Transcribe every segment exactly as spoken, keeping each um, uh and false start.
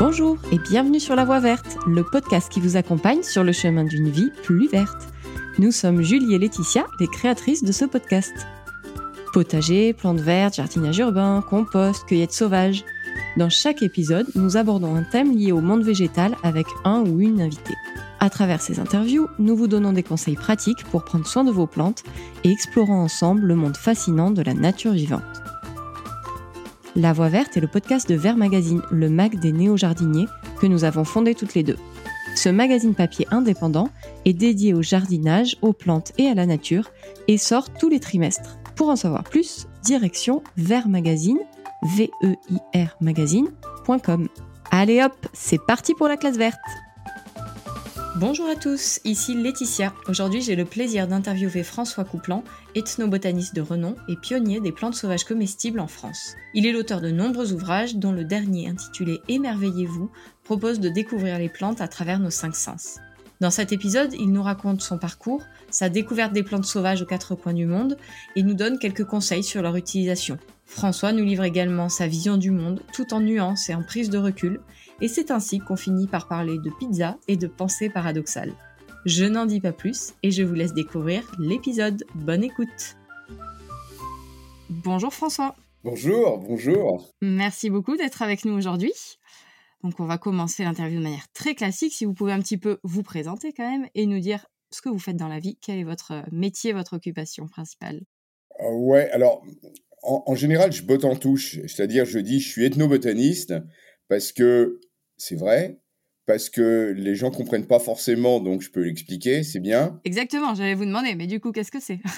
Bonjour et bienvenue sur La Voie Verte, le podcast qui vous accompagne sur le chemin d'une vie plus verte. Nous sommes Julie et Laetitia, les créatrices de ce podcast. Potager, plantes vertes, jardinage urbain, compost, cueillette sauvage. Dans chaque épisode, nous abordons un thème lié au monde végétal avec un ou une invitée. À travers ces interviews, nous vous donnons des conseils pratiques pour prendre soin de vos plantes et explorons ensemble le monde fascinant de la nature vivante. La Voie Verte est le podcast de Vert Magazine, le mag des néo-jardiniers que nous avons fondé toutes les deux. Ce magazine papier indépendant est dédié au jardinage, aux plantes et à la nature et sort tous les trimestres. Pour en savoir plus, direction Vert Magazine, V E I R magazine point com. Allez hop, c'est parti pour la classe verte. Bonjour à tous, ici Laetitia. Aujourd'hui, j'ai le plaisir d'interviewer François Coupland, ethnobotaniste de renom et pionnier des plantes sauvages comestibles en France. Il est l'auteur de nombreux ouvrages, dont le dernier intitulé Émerveillez-vous propose de découvrir les plantes à travers nos cinq sens. Dans cet épisode, il nous raconte son parcours, sa découverte des plantes sauvages aux quatre coins du monde et nous donne quelques conseils sur leur utilisation. François nous livre également sa vision du monde, tout en nuances et en prise de recul, et c'est ainsi qu'on finit par parler de pizza et de pensée paradoxale. Je n'en dis pas plus et je vous laisse découvrir l'épisode. Bonne écoute. Bonjour François. Bonjour, bonjour. Merci beaucoup d'être avec nous aujourd'hui. Donc on va commencer l'interview de manière très classique. Si vous pouvez un petit peu vous présenter quand même et nous dire ce que vous faites dans la vie, quel est votre métier, votre occupation principale. Euh, ouais, alors en, en général, je botte en touche, c'est-à-dire je dis je suis ethnobotaniste parce que c'est vrai, parce que les gens comprennent pas forcément, donc je peux l'expliquer, c'est bien. Exactement, j'allais vous demander, mais du coup, qu'est-ce que c'est?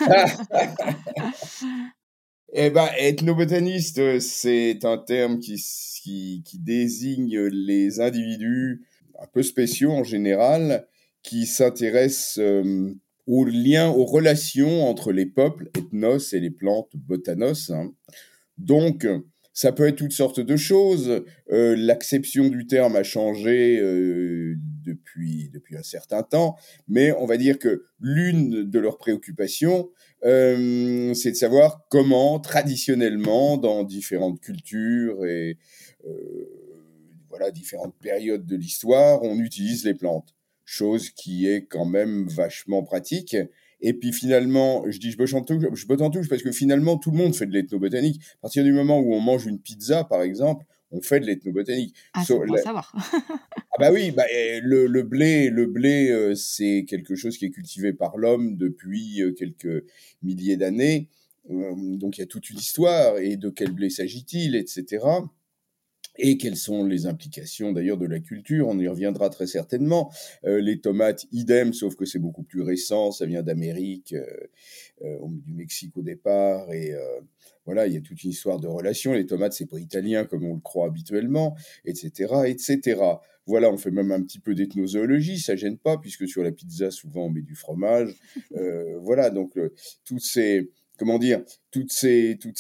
Eh ben, ethnobotaniste, c'est un terme qui, qui, qui désigne les individus un peu spéciaux en général, qui s'intéressent euh, aux liens, aux relations entre les peuples, ethnos, et les plantes, botanos. Hein. Donc, ça peut être toutes sortes de choses. Euh, l'acception du terme a changé euh, depuis, depuis un certain temps, mais on va dire que l'une de leurs préoccupations, euh, c'est de savoir comment, traditionnellement, dans différentes cultures et euh, voilà, différentes périodes de l'histoire, on utilise les plantes. Chose qui est quand même vachement pratique. Et puis finalement, je dis je botte en touche, je botte en touche parce que finalement, tout le monde fait de l'ethnobotanique. À partir du moment où on mange une pizza, par exemple, on fait de l'ethnobotanique. Ah, So, c'est pour la... savoir. Ah bah oui, bah, le, le blé, le blé euh, c'est quelque chose qui est cultivé par l'homme depuis euh, quelques milliers d'années. Euh, donc il y a toute une histoire. Et de quel blé s'agit-il, et cetera. Et quelles sont les implications d'ailleurs de la culture, on y reviendra très certainement. Euh, les tomates, idem, sauf que c'est beaucoup plus récent, ça vient d'Amérique, euh, euh, du Mexique au départ, et euh, voilà, il y a toute une histoire de relations. Les tomates, c'est pas italien comme on le croit habituellement, et cetera, et cetera. Voilà, on fait même un petit peu d'ethnozoologie, ça gêne pas, puisque sur la pizza, souvent, on met du fromage. Euh, voilà, donc euh, toutes ces, comment dire, toutes ces, toutes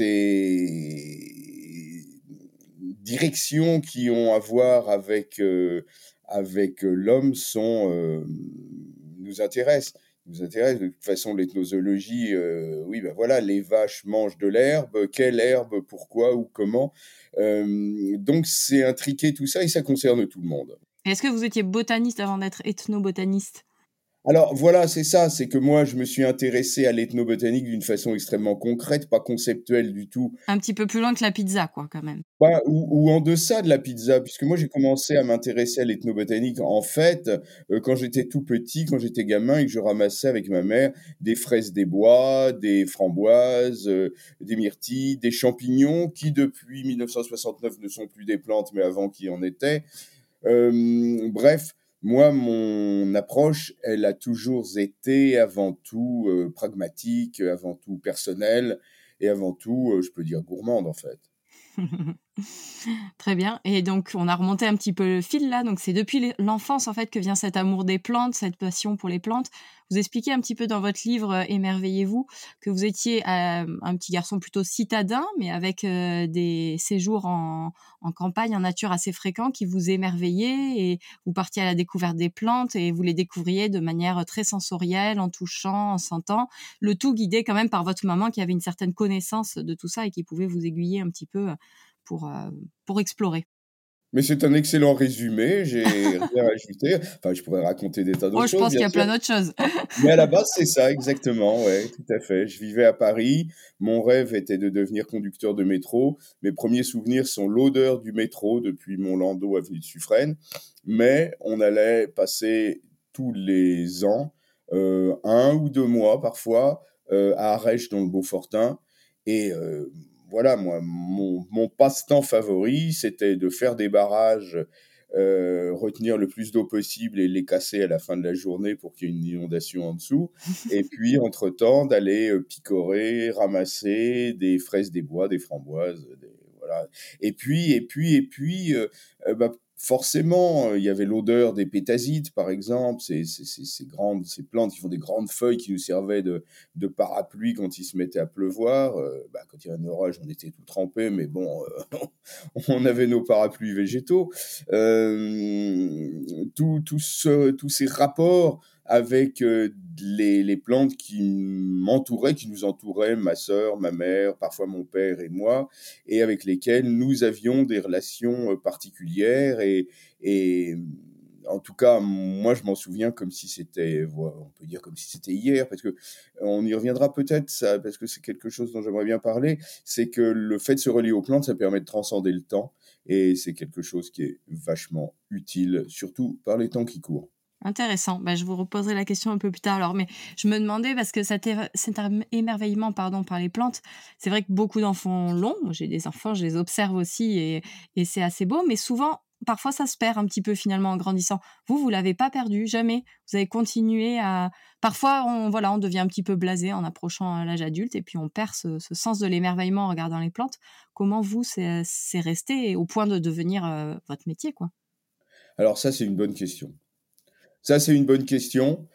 ces directions qui ont à voir avec euh, avec l'homme sont euh, nous intéressent nous intéressent de toute façon. L'ethnozoologie, euh, oui ben voilà, les vaches mangent de l'herbe, quelle herbe, pourquoi ou comment, euh, donc c'est intriqué tout ça et ça concerne tout le monde. Est-ce que vous étiez botaniste avant d'être ethnobotaniste? Alors voilà, c'est ça, c'est que moi je me suis intéressé à l'ethnobotanique d'une façon extrêmement concrète, pas conceptuelle du tout. Un petit peu plus loin que la pizza, quoi, quand même. Bah, ou, ou en deçà de la pizza, puisque moi j'ai commencé à m'intéresser à l'ethnobotanique en fait euh, quand j'étais tout petit, quand j'étais gamin et que je ramassais avec ma mère des fraises des bois, des framboises, euh, des myrtilles, des champignons qui depuis mille neuf cent soixante-neuf ne sont plus des plantes mais avant qui en étaient. Euh, bref, moi, mon approche, elle a toujours été avant tout euh, pragmatique, avant tout personnelle et avant tout, euh, je peux dire, gourmande en fait. Très bien. Et donc, on a remonté un petit peu le fil là. Donc, c'est depuis l'enfance en fait que vient cet amour des plantes, cette passion pour les plantes. Vous expliquez un petit peu dans votre livre euh, Émerveillez-vous que vous étiez euh, un petit garçon plutôt citadin, mais avec euh, des séjours en, en campagne, en nature assez fréquents qui vous émerveillaient et vous partiez à la découverte des plantes et vous les découvriez de manière très sensorielle, en touchant, en sentant, le tout guidé quand même par votre maman qui avait une certaine connaissance de tout ça et qui pouvait vous aiguiller un petit peu pour, euh, pour explorer. Mais c'est un excellent résumé, j'ai rien à ajouter. Enfin, je pourrais raconter des tas Oh, d'autres je choses, pense qu'il bien y a sûr. plein d'autres choses. Mais à la base, c'est ça, exactement, ouais, tout à fait. Je vivais à Paris. Mon rêve était de devenir conducteur de métro. Mes premiers souvenirs sont l'odeur du métro depuis mon landau avenue de Suffren. Mais on allait passer tous les ans, euh, un ou deux mois parfois, euh, à Arèche dans le Beaufortin. Et euh, voilà, moi, mon, mon passe-temps favori, c'était de faire des barrages, euh, retenir le plus d'eau possible et les casser à la fin de la journée pour qu'il y ait une inondation en dessous. Et puis, entre-temps, d'aller euh, picorer, ramasser des fraises des bois, des framboises, des, voilà. Et puis, et puis, et puis, euh, euh, bah, forcément, euh, il y avait l'odeur des pétasites, par exemple, ces, ces, ces, ces grandes, ces plantes qui font des grandes feuilles qui nous servaient de, de parapluie quand il se mettait à pleuvoir. Euh, bah, quand il y avait un orage, on était tout trempés, mais bon, euh, on avait nos parapluies végétaux. Euh, tout, tout ce, tous ces rapports avec euh, les, les plantes qui m'entouraient, qui nous entouraient, ma sœur, ma mère, parfois mon père et moi, et avec lesquels nous avions des relations euh, particulières et, et en tout cas, moi, je m'en souviens comme si c'était, voilà, on peut dire comme si c'était hier, parce que on y reviendra peut-être, ça, parce que c'est quelque chose dont j'aimerais bien parler, c'est que le fait de se relier aux plantes, ça permet de transcender le temps, et c'est quelque chose qui est vachement utile, surtout par les temps qui courent. Intéressant. Bah, je vous reposerai la question un peu plus tard alors, mais je me demandais parce que cet, éve- cet am- émerveillement pardon, par les plantes, c'est vrai que beaucoup d'enfants l'ont. Moi, j'ai des enfants, je les observe aussi et, et c'est assez beau, mais souvent, parfois, ça se perd un petit peu finalement en grandissant. Vous, vous l'avez pas perdu, jamais. Vous avez continué à... Parfois, on, voilà, on devient un petit peu blasé en approchant à l'âge adulte et puis on perd ce, ce sens de l'émerveillement en regardant les plantes. Comment vous, c'est, c'est resté au point de devenir euh, votre métier, quoi? Alors ça, c'est une bonne question. Ça, c'est une bonne question.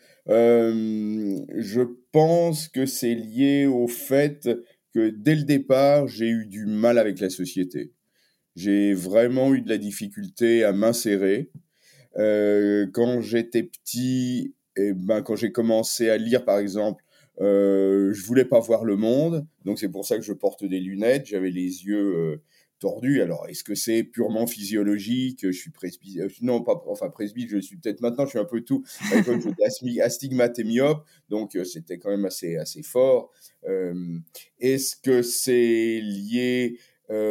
Euh, je pense que c'est lié au fait que dès le départ, j'ai eu du mal avec la société. J'ai vraiment eu de la difficulté à m'insérer. Euh, quand j'étais petit, et ben, quand j'ai commencé à lire, par exemple, euh, je voulais pas voir le monde, donc c'est pour ça que je porte des lunettes. J'avais les yeux euh, tordus. Alors, est-ce que c'est purement physiologique? Je suis presbyte, euh, non pas, enfin presbyte, je suis peut-être maintenant. Je suis un peu tout. À l'époque, j'étais asmi- astigmate et myope, donc euh, c'était quand même assez assez fort. Euh, est-ce que c'est lié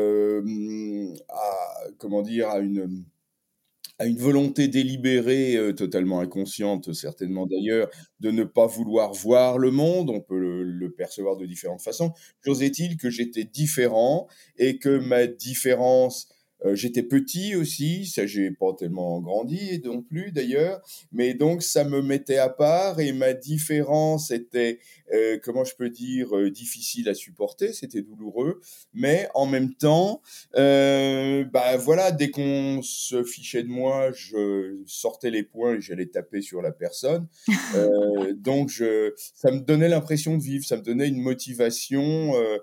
euh, à comment dire à une à une volonté délibérée, euh, totalement inconsciente certainement d'ailleurs, de ne pas vouloir voir le monde, on peut le, le percevoir de différentes façons. Chose est-il que j'étais différent et que ma différence, euh, j'étais petit aussi, ça j'ai pas tellement grandi non plus d'ailleurs, mais donc ça me mettait à part et ma différence était, euh, comment je peux dire, euh, difficile à supporter, c'était douloureux, mais en même temps, euh, bah voilà, dès qu'on se fichait de moi, je sortais les poings et j'allais taper sur la personne. Euh, donc je, ça me donnait l'impression de vivre, ça me donnait une motivation, euh,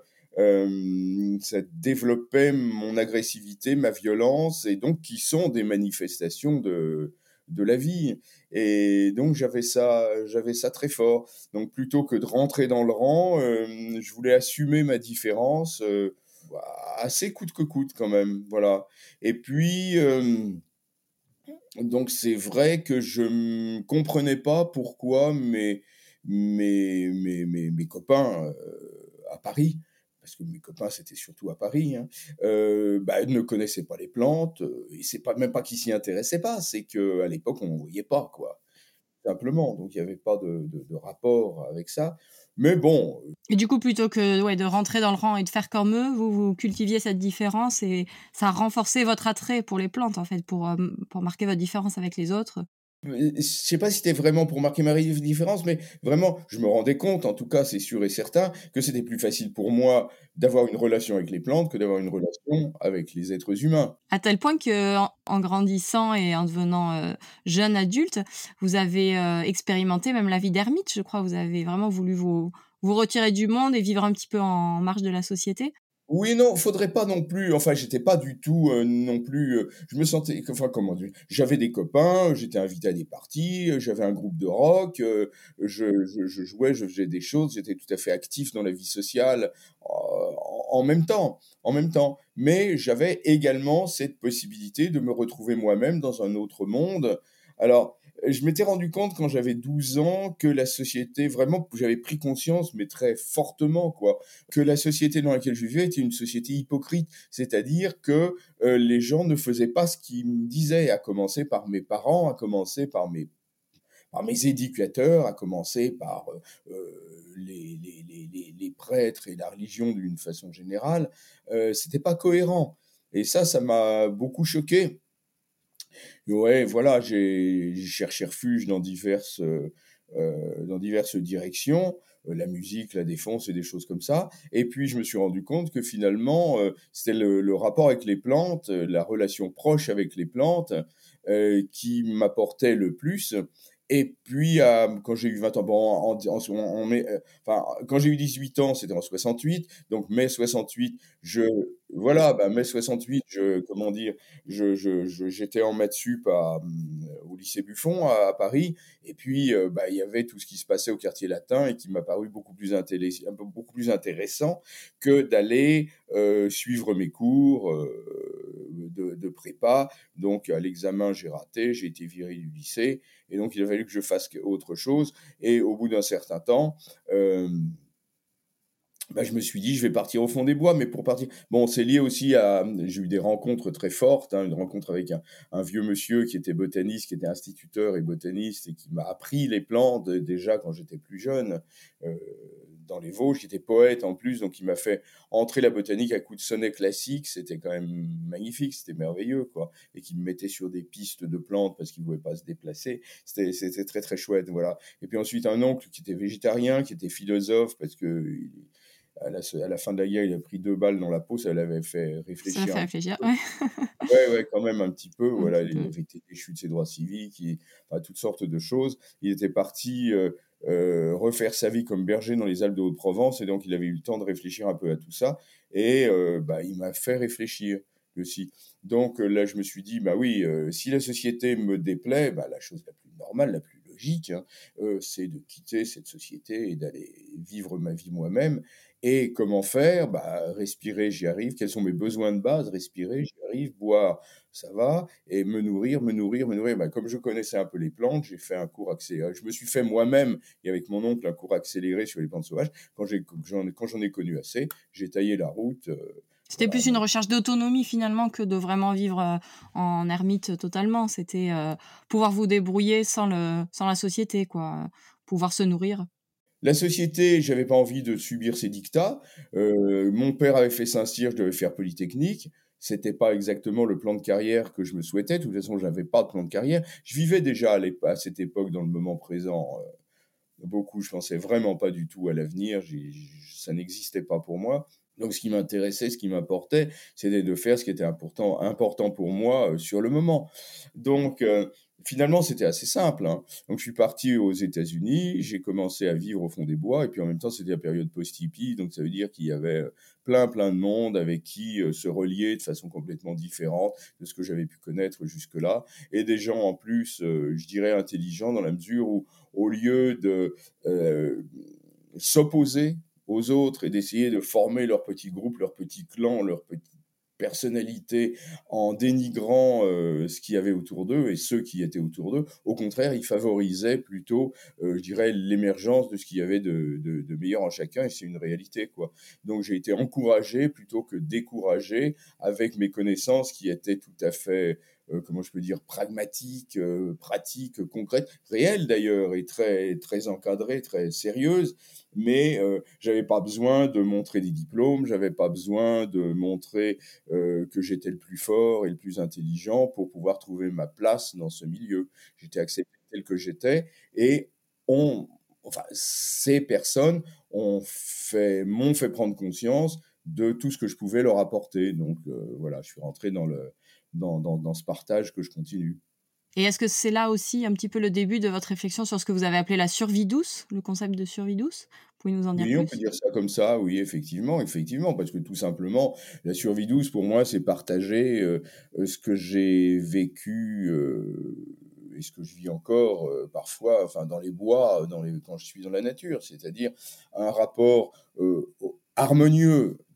euh, ça développait mon agressivité, ma violence, et donc qui sont des manifestations de de la vie. Et donc j'avais ça, j'avais ça très fort. Donc plutôt que de rentrer dans le rang, euh, je voulais assumer ma différence. Euh, assez coûte que coûte quand même, voilà. Et puis, euh, donc c'est vrai que je ne comprenais pas pourquoi mes, mes, mes, mes, mes copains euh, à Paris, parce que mes copains c'était surtout à Paris, hein, euh, bah, ne connaissaient pas les plantes, euh, et c'est pas même pas qu'ils s'y intéressaient pas, c'est qu'à l'époque on ne voyait pas, quoi, simplement. Donc il n'y avait pas de, de, de rapport avec ça. Mais bon, Et du coup, plutôt que ouais, de rentrer dans le rang et de faire comme eux, vous, vous cultiviez cette différence et ça a renforcé votre attrait pour les plantes, en fait, pour, euh, pour marquer votre différence avec les autres. Euh, je sais pas si c'était vraiment pour marquer ma ri- différence, mais vraiment, je me rendais compte, en tout cas, c'est sûr et certain, que c'était plus facile pour moi d'avoir une relation avec les plantes que d'avoir une relation avec les êtres humains. À tel point que, en, en grandissant et en devenant euh, jeune adulte, vous avez euh, expérimenté même la vie d'ermite, je crois. Vous avez vraiment voulu vous, vous retirer du monde et vivre un petit peu en marge de la société. Oui, non, faudrait pas non plus. Enfin, j'étais pas du tout euh, non plus. Euh, je me sentais. Enfin, comment dire. J'avais des copains, j'étais invité à des parties, euh, j'avais un groupe de rock, euh, je, je, je jouais, je faisais des choses, j'étais tout à fait actif dans la vie sociale, euh, en, en même temps, en même temps. Mais j'avais également cette possibilité de me retrouver moi-même dans un autre monde. Alors, je m'étais rendu compte quand j'avais douze ans que la société, vraiment, j'avais pris conscience, mais très fortement, quoi, que la société dans laquelle je vivais était une société hypocrite. C'est-à-dire que euh, les gens ne faisaient pas ce qu'ils me disaient, à commencer par mes parents, à commencer par mes par mes éducateurs, à commencer par euh, euh, les, les, les, les, les prêtres et la religion d'une façon générale, euh, c'était pas cohérent. Et ça, ça m'a beaucoup choqué. Et ouais, voilà, j'ai, j'ai cherché refuge dans diverses, euh, euh, dans diverses directions, euh, la musique, la défense et des choses comme ça. Et puis, je me suis rendu compte que finalement, euh, c'était le, le rapport avec les plantes, euh, la relation proche avec les plantes, euh, qui m'apportait le plus. Et puis, euh, quand j'ai eu vingt ans, bon, en, en, en, en mai, euh, enfin, quand j'ai eu dix-huit ans, c'était en soixante-huit, donc mai soixante-huit, je, voilà, bah, mai soixante-huit, je, comment dire, je, je, je- j'étais en maths sup à, hum, au lycée Buffon à, à Paris, et puis euh, bah, il y avait tout ce qui se passait au quartier latin et qui m'a paru beaucoup plus, intélé- un peu- beaucoup plus intéressant que d'aller euh, suivre mes cours euh, de, de prépa. Donc à l'examen, j'ai raté, j'ai été viré du lycée, et donc il a fallu que je fasse autre chose. Et au bout d'un certain temps, euh, bah, je me suis dit, je vais partir au fond des bois, mais pour partir. Bon, c'est lié aussi à. J'ai eu des rencontres très fortes, hein, une rencontre avec un, un vieux monsieur qui était botaniste, qui était instituteur et botaniste, et qui m'a appris les plantes euh, déjà quand j'étais plus jeune, euh, dans les Vosges, qui était poète en plus, donc il m'a fait entrer la botanique à coups de sonnet classique. C'était quand même magnifique, c'était merveilleux, quoi. Et qui me mettait sur des pistes de plantes parce qu'il ne pouvait pas se déplacer. C'était, c'était très, très chouette, voilà. Et puis ensuite, un oncle qui était végétarien, qui était philosophe, parce que à la, à la fin de la guerre, il a pris deux balles dans la peau, ça l'avait fait Ça m'a réfléchir fait un petit réfléchir, peu. ouais, Ouais, ouais, quand même un petit peu. un Voilà, petit il peu. avait été déchu de ses droits civiques, il, enfin, toutes sortes de choses. Il était parti euh, euh, refaire sa vie comme berger dans les Alpes de Haute-Provence, et donc il avait eu le temps de réfléchir un peu à tout ça. Et euh, bah, il m'a fait réfléchir aussi. Donc euh, là, je me suis dit, bah oui, euh, si la société me déplaît, bah, la chose la plus normale, la plus logique, hein, euh, c'est de quitter cette société et d'aller vivre ma vie moi-même. Et comment faire? Bah, respirer, j'y arrive. Quels sont mes besoins de base? Respirer, j'y arrive. Boire, ça va. Et me nourrir, me nourrir, me nourrir. Bah, comme je connaissais un peu les plantes, j'ai fait un cours accéléré. Je me suis fait moi-même et avec mon oncle un cours accéléré sur les plantes sauvages. Quand j'ai, quand j'en, quand j'en ai connu assez, j'ai taillé la route. euh, C'était voilà. plus une recherche d'autonomie finalement que de vraiment vivre euh, en ermite totalement. C'était euh, pouvoir vous débrouiller sans le, sans la société, quoi. Pouvoir se nourrir. La société, j'avais pas envie de subir ses dictats. Euh, mon père avait fait Saint-Cyr, je devais faire Polytechnique. C'était pas exactement le plan de carrière que je me souhaitais. De toute façon, j'avais pas de plan de carrière. Je vivais déjà à, l'ép- à cette époque dans le moment présent. euh, beaucoup, je pensais vraiment pas du tout à l'avenir. J'ai- j'- ça n'existait pas pour moi. Donc, ce qui m'intéressait, ce qui m'importait, c'était de faire ce qui était important, important pour moi euh, sur le moment. Donc, euh, finalement, c'était assez simple, hein. Donc, je suis parti aux États-Unis, j'ai commencé à vivre au fond des bois, et puis en même temps, c'était la période post-hippie, donc ça veut dire qu'il y avait euh, plein, plein de monde avec qui euh, se relier de façon complètement différente de ce que j'avais pu connaître jusque-là, et des gens en plus, euh, je dirais, intelligents dans la mesure où, au lieu de euh, s'opposer aux autres et d'essayer de former leur petit groupe, leur petit clan, leur petite personnalité en dénigrant euh, ce qu'il y avait autour d'eux et ceux qui étaient autour d'eux. Au contraire, ils favorisaient plutôt, euh, je dirais, l'émergence de ce qu'il y avait de, de, de meilleur en chacun, et c'est une réalité, quoi. Donc j'ai été encouragé plutôt que découragé avec mes connaissances qui étaient tout à fait, euh, comment je peux dire, pragmatiques, euh, pratiques, concrètes, réelles d'ailleurs, et très, très encadrées, très sérieuses, mais euh, j'avais pas besoin de montrer des diplômes, j'avais pas besoin de montrer euh, que j'étais le plus fort et le plus intelligent pour pouvoir trouver ma place dans ce milieu. J'étais accepté tel que j'étais, et on, enfin, ces personnes ont fait, m'ont fait prendre conscience de tout ce que je pouvais leur apporter. Donc euh, voilà, je suis rentré dans, le, dans, dans, dans ce partage que je continue. Et est-ce que c'est là aussi un petit peu le début de votre réflexion sur ce que vous avez appelé la survie douce, le concept de survie douce? Vous pouvez nous en dire Oui, on peut plus? dire ça comme ça, oui, effectivement, effectivement, parce que tout simplement, la survie douce, pour moi, c'est partager euh, euh, ce que j'ai vécu euh, et ce que je vis encore euh, parfois, enfin, dans les bois, dans les, quand je suis dans la nature, c'est-à-dire un rapport euh, au- harmonieux,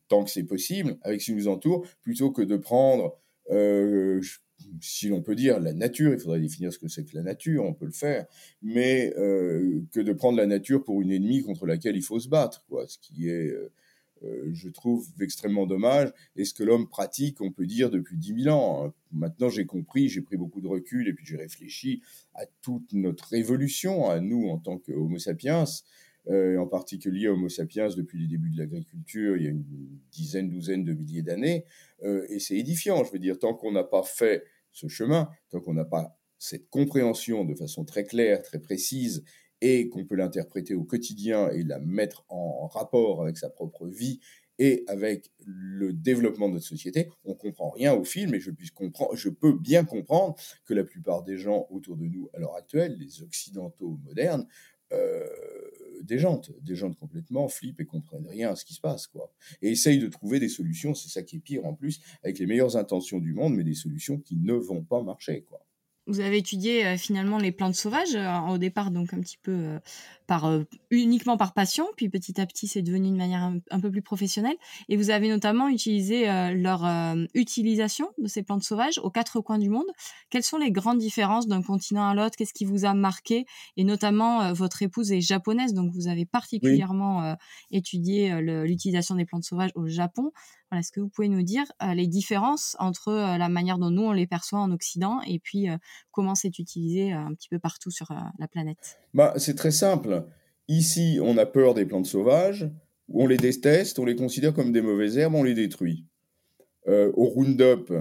tant que c'est possible, avec ce qui nous entoure, plutôt que de prendre, euh, si l'on peut dire, la nature, il faudrait définir ce que c'est que la nature, on peut le faire, mais euh, que de prendre la nature pour une ennemie contre laquelle il faut se battre, quoi, ce qui est, euh, euh, je trouve, extrêmement dommage, et ce que l'homme pratique, on peut dire, depuis dix mille ans. Hein. Maintenant, j'ai compris, j'ai pris beaucoup de recul, et puis j'ai réfléchi à toute notre évolution, à nous en tant qu'Homo sapiens, euh, en particulier Homo sapiens depuis les débuts de l'agriculture, il y a une dizaine, douzaine de milliers d'années, euh, et c'est édifiant, je veux dire, tant qu'on n'a pas fait ce chemin, tant qu'on n'a pas cette compréhension de façon très claire, très précise, et qu'on peut l'interpréter au quotidien et la mettre en rapport avec sa propre vie et avec le développement de notre société, on ne comprend rien au film, et je, puisse comprendre, je peux bien comprendre que la plupart des gens autour de nous à l'heure actuelle, les occidentaux modernes, euh, déjantent, déjantent complètement, flippent et comprennent rien à ce qui se passe, quoi. Et essayent de trouver des solutions, c'est ça qui est pire en plus, avec les meilleures intentions du monde, mais des solutions qui ne vont pas marcher, quoi. Vous avez étudié euh, finalement les plantes sauvages euh, au départ, donc un petit peu euh, par euh, uniquement par passion, puis petit à petit c'est devenu une manière un, un peu plus professionnelle. Et vous avez notamment utilisé euh, leur euh, utilisation de ces plantes sauvages aux quatre coins du monde. Quelles sont les grandes différences d'un continent à l'autre? Qu'est-ce qui vous a marqué? Et notamment euh, votre épouse est japonaise, donc vous avez Oui. particulièrement euh, étudié euh, le, l'utilisation des plantes sauvages au Japon. Voilà, est-ce que vous pouvez nous dire euh, les différences entre euh, la manière dont nous on les perçoit en Occident et puis euh, comment c'est utilisé euh, un petit peu partout sur euh, la planète? Bah, c'est très simple. Ici, on a peur des plantes sauvages, on les déteste, on les considère comme des mauvaises herbes, on les détruit. Euh, au Roundup,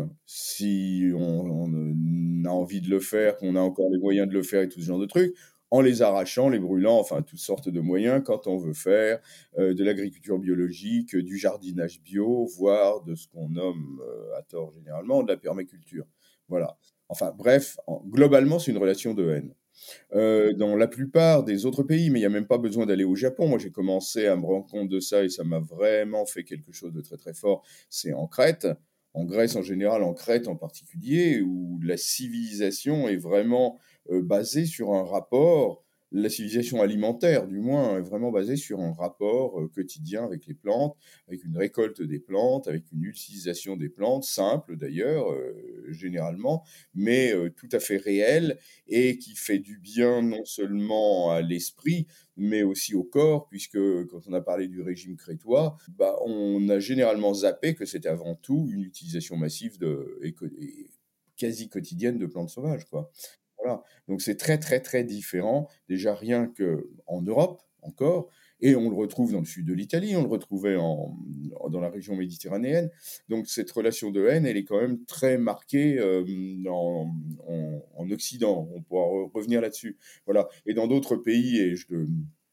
si on, on a envie de le faire, qu'on a encore les moyens de le faire et tout ce genre de trucs, en les arrachant, les brûlant, enfin toutes sortes de moyens quand on veut faire euh, de l'agriculture biologique, du jardinage bio, voire de ce qu'on nomme, euh, à tort généralement, de la permaculture. Voilà. Enfin bref, en- globalement, c'est une relation de haine. Euh, dans la plupart des autres pays, mais il n'y a même pas besoin d'aller au Japon. Moi, j'ai commencé à me rendre compte de ça et ça m'a vraiment fait quelque chose de très très fort. C'est en Crète, en Grèce en général, en Crète en particulier, où la civilisation est vraiment euh, basée sur un rapport, la civilisation alimentaire du moins, est vraiment basée sur un rapport euh, quotidien avec les plantes, avec une récolte des plantes, avec une utilisation des plantes, simple d'ailleurs, euh, généralement, mais euh, tout à fait réelle et qui fait du bien non seulement à l'esprit, mais aussi au corps, puisque quand on a parlé du régime crétois, bah, on a généralement zappé que c'était avant tout une utilisation massive de, et, et quasi quotidienne de plantes sauvages, quoi. Voilà. Donc c'est très très très différent, déjà rien qu'en Europe encore, et on le retrouve dans le sud de l'Italie, on le retrouvait en, en- dans la région méditerranéenne. Donc cette relation de haine, elle est quand même très marquée euh, en, en- en Occident. On pourra re- revenir là-dessus. Voilà. Et dans d'autres pays, et je le,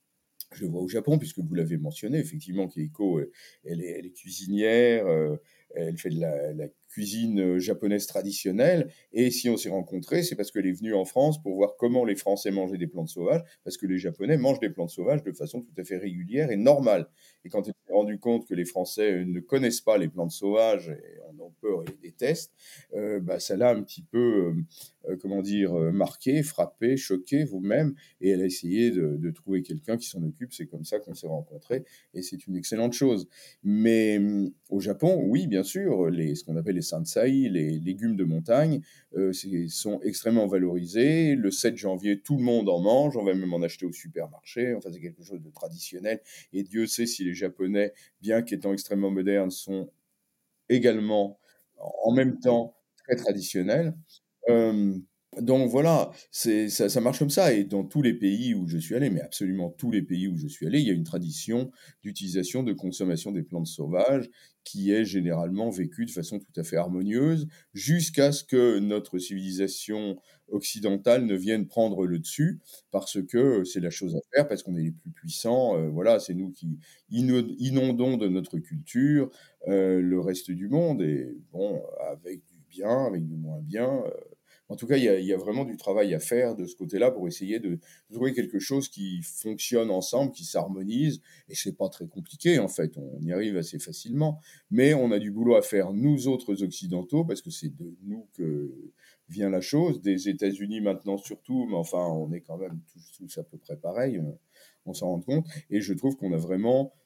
je le vois au Japon, puisque vous l'avez mentionné, effectivement, Keiko, euh, elle est, elle est cuisinière, euh, elle fait de la, la cuisine euh, japonaise traditionnelle, et si on s'est rencontrés, c'est parce qu'elle est venue en France pour voir comment les Français mangeaient des plantes sauvages, parce que les Japonais mangent des plantes sauvages de façon tout à fait régulière et normale. Et quand elle s'est rendue compte que les Français euh, ne connaissent pas les plantes sauvages, et en ont peur et les détestent, euh, bah, ça l'a un petit peu, euh, euh, comment dire, euh, marqué, frappé, choqué vous-même, et elle a essayé de, de trouver quelqu'un qui s'en occupe. C'est comme ça qu'on s'est rencontrés et c'est une excellente chose. Mais hum, au Japon, oui, bien sûr, les, ce qu'on appelle les sansai, les légumes de montagne, euh, c'est- sont extrêmement valorisés. Le sept janvier, tout le monde en mange. On va même en acheter au supermarché. Enfin, c'est quelque chose de traditionnel. Et Dieu sait si les Japonais, bien qu'étant extrêmement modernes, sont également en même temps très traditionnels. Euh, donc voilà, c'est, ça, ça marche comme ça. Et dans tous les pays où je suis allé, mais absolument tous les pays où je suis allé, il y a une tradition d'utilisation, de consommation des plantes sauvages qui est généralement vécue de façon tout à fait harmonieuse, jusqu'à ce que notre civilisation occidentale ne vienne prendre le dessus, parce que c'est la chose à faire, parce qu'on est les plus puissants. Euh, voilà, c'est nous qui ino- inondons de notre culture euh, le reste du monde, et bon, avec du bien, avec du moins bien. euh, en tout cas, il y a, il y a vraiment du travail à faire de ce côté-là pour essayer de, de trouver quelque chose qui fonctionne ensemble, qui s'harmonise. Et c'est pas très compliqué, en fait. On y arrive assez facilement. Mais on a du boulot à faire, nous autres occidentaux, parce que c'est de nous que vient la chose. Des États-Unis maintenant surtout, mais enfin, on est quand même tous, tous à peu près pareil. On, on s'en rend compte. Et je trouve qu'on a vraiment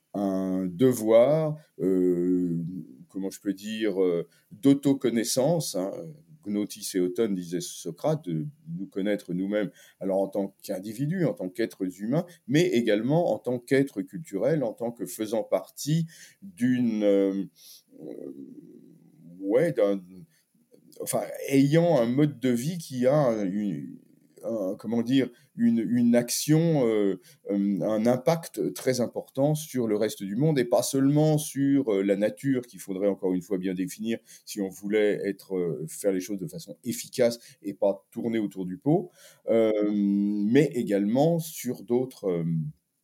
un devoir, heu, comment je peux dire, heu, d'autoconnaissance, hein. Gnotis Eoton, disait Socrate, de nous connaître nous-mêmes, alors en tant qu'individus, en tant qu'êtres humains, mais également en tant qu'êtres culturels, en tant que faisant partie d'une, hem, heu, ouais, d'un enfin, ayant un mode de vie qui a une un comment dire? Une une action, heu, hem, un impact très important sur le reste du monde et pas seulement sur, heu, la nature qu'il faudrait encore une fois bien définir si on voulait être, heu, faire les choses de façon efficace et pas tourner autour du pot, hem, mais également sur d'autres, hem,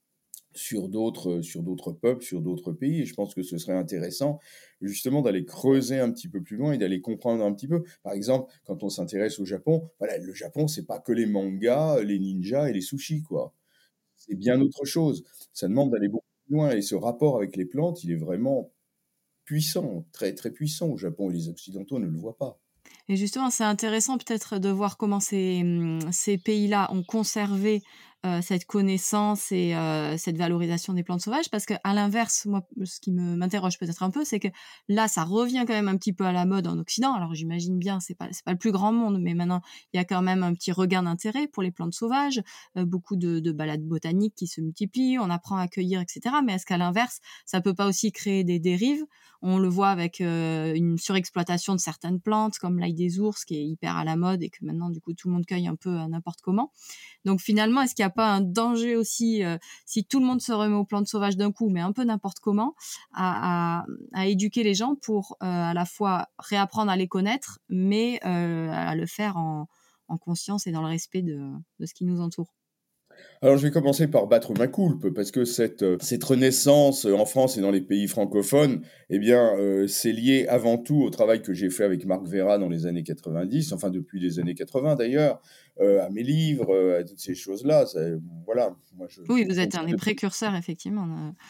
sur d'autres, sur d'autres peuples, sur d'autres pays et je pense que ce serait intéressant justement d'aller creuser un petit peu plus loin et d'aller comprendre un petit peu. Par exemple, quand on s'intéresse au Japon, voilà, le Japon, c'est pas que les mangas, les ninjas et les sushis, quoi. C'est bien autre chose. Ça demande d'aller beaucoup plus loin et ce rapport avec les plantes, il est vraiment puissant, très, très puissant au Japon et les occidentaux ne le voient pas. Et justement, c'est intéressant peut-être de voir comment ces, mmh, ces pays-là ont conservé, heu, cette connaissance et heu, cette valorisation des plantes sauvages parce qu'à l'inverse, moi, ce qui me m'interroge peut-être un peu, c'est que là, ça revient quand même un petit peu à la mode en Occident. Alors j'imagine bien, c'est pas c'est pas le plus grand monde, mais maintenant, il y a quand même un petit regain d'intérêt pour les plantes sauvages, heu, beaucoup de de balades botaniques qui se multiplient, on apprend à cueillir et cetera. Mais est-ce qu'à l'inverse, ça peut pas aussi créer des dérives? On le voit avec, heu, une surexploitation de certaines plantes comme l'ail des ours qui est hyper à la mode et que maintenant du coup tout le monde cueille un peu, heu, n'importe comment. Donc finalement, est-ce qu'il y a pas un danger aussi, heu, si tout le monde se remet aux plantes sauvages d'un coup, mais un peu n'importe comment, à à à éduquer les gens pour, heu, à la fois réapprendre à les connaître, mais, heu, à le faire en en conscience et dans le respect de de ce qui nous entoure? Alors, je vais commencer par battre ma coulpe, parce que cette, heu, cette renaissance, heu, en France et dans les pays francophones, eh bien, heu, c'est lié avant tout au travail que j'ai fait avec Marc Veyrat dans les années quatre-vingt-dix, enfin depuis les années quatre-vingts d'ailleurs, heu, à mes livres, heu, à toutes ces choses-là. C'est voilà, moi je Oui, je vous êtes un contiens des depuis précurseurs effectivement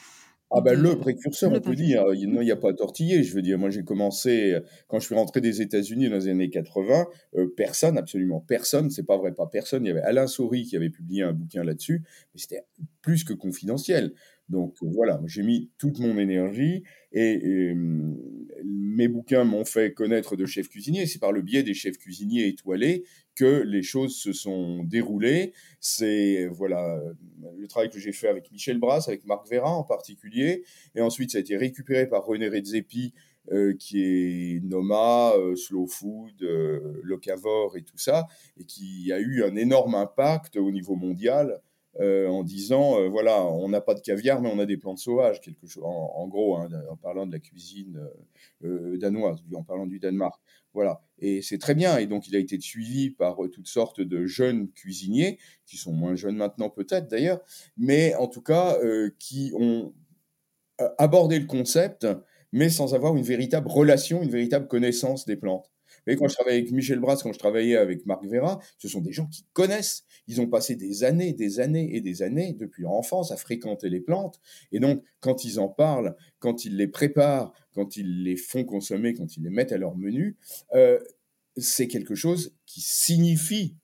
ah bah, le de précurseur, le on peut dire, il précurseur. non, il y a pas à tortiller. Je veux dire, moi, j'ai commencé, heu, quand je suis rentré des États-Unis dans les années quatre-vingts, heu, personne, absolument personne, c'est pas vrai, pas personne, il y avait Alain Saury qui avait publié un bouquin là-dessus, mais c'était plus que confidentiel. Donc euh, voilà, moi, j'ai mis toute mon énergie et hem, mes bouquins m'ont fait connaître de chefs cuisiniers. C'est par le biais des chefs cuisiniers étoilés que les choses se sont déroulées. C'est voilà, le travail que j'ai fait avec Michel Brasse, avec Marc Veyrat en particulier, et ensuite ça a été récupéré par René Redzepi, euh, qui est Noma, euh, Slow Food, euh, Locavor et tout ça, et qui a eu un énorme impact au niveau mondial euh, en disant, euh, voilà, on n'a pas de caviar, mais on a des plantes sauvages, quelque chose, en, en gros, hein, en parlant de la cuisine euh, euh, danoise, en parlant du Danemark. Voilà, et c'est très bien, et donc il a été suivi par euh, toutes sortes de jeunes cuisiniers, qui sont moins jeunes maintenant peut-être d'ailleurs, mais en tout cas euh, qui ont euh, abordé le concept, mais sans avoir une véritable relation, une véritable connaissance des plantes. Vous voyez, quand je travaillais avec Michel Brasse, quand je travaillais avec Marc Veyrat, ce sont des gens qui connaissent. Ils ont passé des années, des années et des années, depuis leur enfance, à fréquenter les plantes. Et donc, quand ils en parlent, quand ils les préparent, quand ils les font consommer, quand ils les mettent à leur menu, euh, c'est quelque chose qui signifie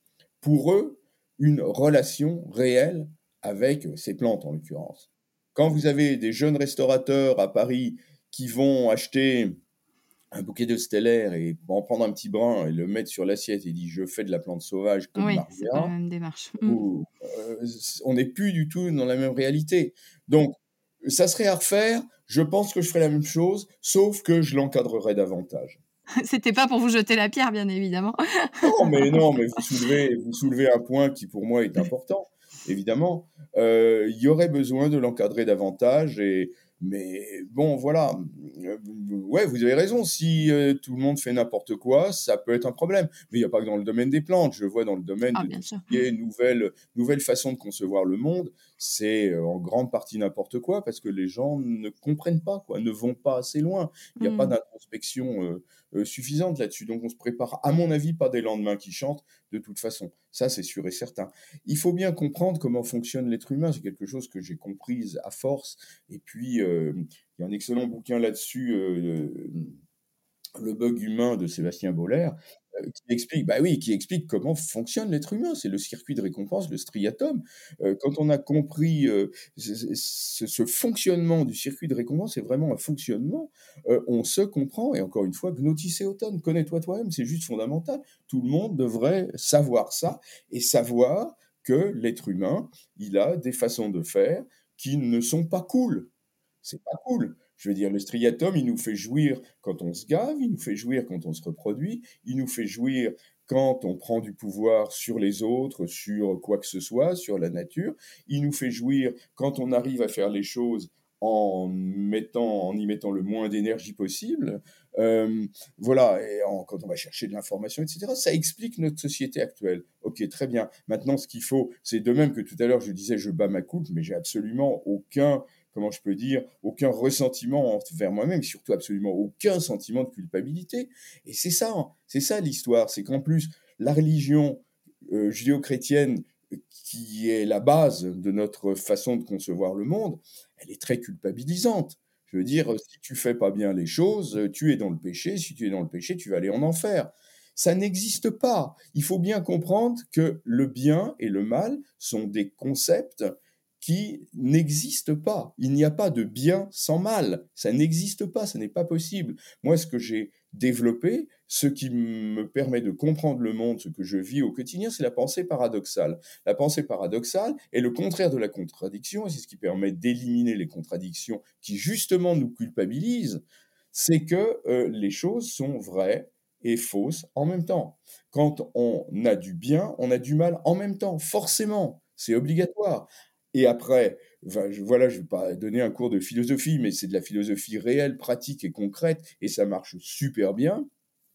pour eux une relation réelle avec ces plantes, en l'occurrence. Quand vous avez des jeunes restaurateurs à Paris qui vont acheter un bouquet de stellaire et en prendre un petit brin et le mettre sur l'assiette et dit je fais de la plante sauvage comme Oui, c'est pas la Marguera, même démarche. Mmh. ou, euh, on n'est plus du tout dans la même réalité. Donc, ça serait à refaire. Je pense que je ferais la même chose, sauf que je l'encadrerais davantage. C'était pas pour vous jeter la pierre, bien évidemment. Non, mais non, mais vous soulevez, vous soulevez un point qui pour moi est important, évidemment. Euh, Il y aurait besoin de l'encadrer davantage, et mais bon, voilà. Euh, Ouais, vous avez raison. Si euh, tout le monde fait n'importe quoi, ça peut être un problème. Mais il n'y a pas que dans le domaine des plantes. Je vois dans le domaine Ah de bien tout ce sûr. qui Mmh. est nouvelle, nouvelle façon de concevoir le monde. C'est euh, en grande partie n'importe quoi parce que les gens ne comprennent pas, quoi, ne vont pas assez loin. Il n'y a pas Mmh. d'introspection euh, euh, suffisante là-dessus. Donc on se prépare, à mon avis, pas des lendemains qui chantent de toute façon. Ça, c'est sûr et certain. Il faut bien comprendre comment fonctionne l'être humain. C'est quelque chose que j'ai compris à force. Et puis, euh, il y a un excellent bouquin là-dessus, euh, Le bug humain de Sébastien Boller. qui explique, bah oui, qui explique comment fonctionne l'être humain. C'est le circuit de récompense, le striatum. Heu, quand on a compris, heu, ce ce ce fonctionnement du circuit de récompense, c'est vraiment un fonctionnement, heu, on se comprend et encore une fois, gnóthise auton, connais-toi toi-même, c'est juste fondamental. Tout le monde devrait savoir ça et savoir que l'être humain, il a des façons de faire qui ne sont pas cool. C'est pas cool. Je veux dire, le striatum, il nous fait jouir quand on se gave, il nous fait jouir quand on se reproduit, il nous fait jouir quand on prend du pouvoir sur les autres, sur quoi que ce soit, sur la nature. Il nous fait jouir quand on arrive à faire les choses en mettant, en y mettant le moins d'énergie possible. Euh, voilà, et en- quand on va chercher de l'information, et cetera. Ça explique notre société actuelle. Ok, très bien. Maintenant, ce qu'il faut, c'est de même que tout à l'heure, je disais, je bats ma coupe, mais j'ai absolument aucun, comment je peux dire, aucun ressentiment envers moi-même, surtout absolument aucun sentiment de culpabilité. Et c'est ça, hein, c'est ça l'histoire, c'est qu'en plus, la religion euh, judéo-chrétienne, euh, qui est la base de notre façon de concevoir le monde, elle est très culpabilisante. Je veux dire, si tu fais pas bien les choses, tu es dans le péché. Si tu es dans le péché, tu vas aller en enfer. Ça n'existe pas. Il faut bien comprendre que le bien et le mal sont des concepts qui n'existe pas. Il n'y a pas de bien sans mal. Ça n'existe pas, ça n'est pas possible. Moi, ce que j'ai développé, ce qui me permet de comprendre le monde, ce que je vis au quotidien, c'est la pensée paradoxale. La pensée paradoxale est le contraire de la contradiction, et c'est ce qui permet d'éliminer les contradictions qui, justement, nous culpabilisent. C'est que euh, les choses sont vraies et fausses en même temps. Quand on a du bien, on a du mal en même temps, forcément. C'est obligatoire. Et après, enfin, je, voilà, je ne vais pas donner un cours de philosophie, mais c'est de la philosophie réelle, pratique et concrète, et ça marche super bien.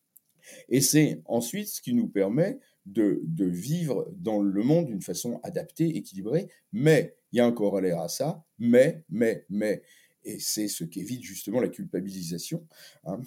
Et c'est ensuite ce qui nous permet de, de vivre dans le monde d'une façon adaptée, équilibrée. Mais, il y a un corollaire à ça, mais, mais, mais, et c'est ce qu'évite justement la culpabilisation. Hein.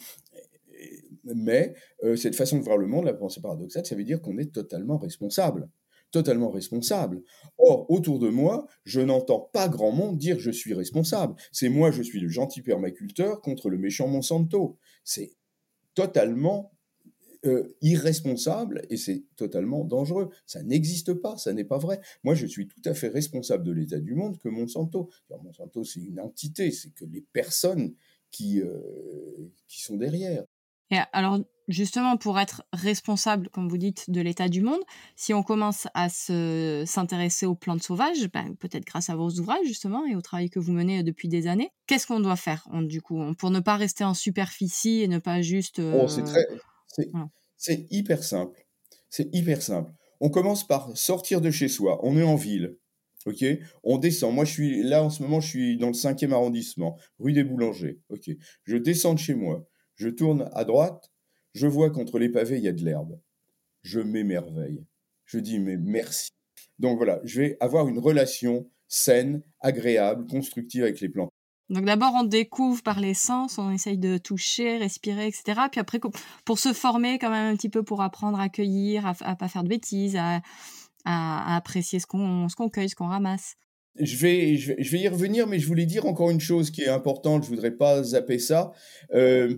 Mais euh, cette façon de voir le monde, la pensée paradoxale, ça veut dire qu'on est totalement responsable. Totalement responsable. Or, autour de moi, je n'entends pas grand monde dire je suis responsable. C'est moi, je suis le gentil permaculteur contre le méchant Monsanto. C'est totalement euh, irresponsable et c'est totalement dangereux. Ça n'existe pas, ça n'est pas vrai. Moi, je suis tout à fait responsable de l'état du monde que Monsanto. Alors, Monsanto, c'est une entité, c'est que les personnes qui, euh, qui sont derrière. Et alors, justement, pour être responsable, comme vous dites, de l'état du monde, si on commence à se, s'intéresser aux plantes sauvages, ben, peut-être grâce à vos ouvrages, justement, et au travail que vous menez depuis des années, qu'est-ce qu'on doit faire, on, du coup, pour ne pas rester en superficie et ne pas juste... Oh, c'est Euh, très, c'est, voilà. c'est hyper simple. C'est hyper simple. On commence par sortir de chez soi. On est en ville. OK? On descend. Moi, je suis là en ce moment, je suis dans le cinquième arrondissement, rue des Boulangers. OK. Je descends de chez moi. Je tourne à droite. Je vois qu'entre les pavés, il y a de l'herbe. Je m'émerveille. Je dis, mais merci. Donc voilà, je vais avoir une relation saine, agréable, constructive avec les plantes. Donc d'abord, on découvre par les sens, on essaye de toucher, respirer, et cetera. Puis après, pour se former quand même un petit peu, pour apprendre à cueillir, à, à pas faire de bêtises, à, à, à apprécier ce qu'on, ce qu'on cueille, ce qu'on ramasse. Je vais, je, vais, je vais y revenir, mais je voulais dire encore une chose qui est importante, je voudrais pas zapper ça. Euh,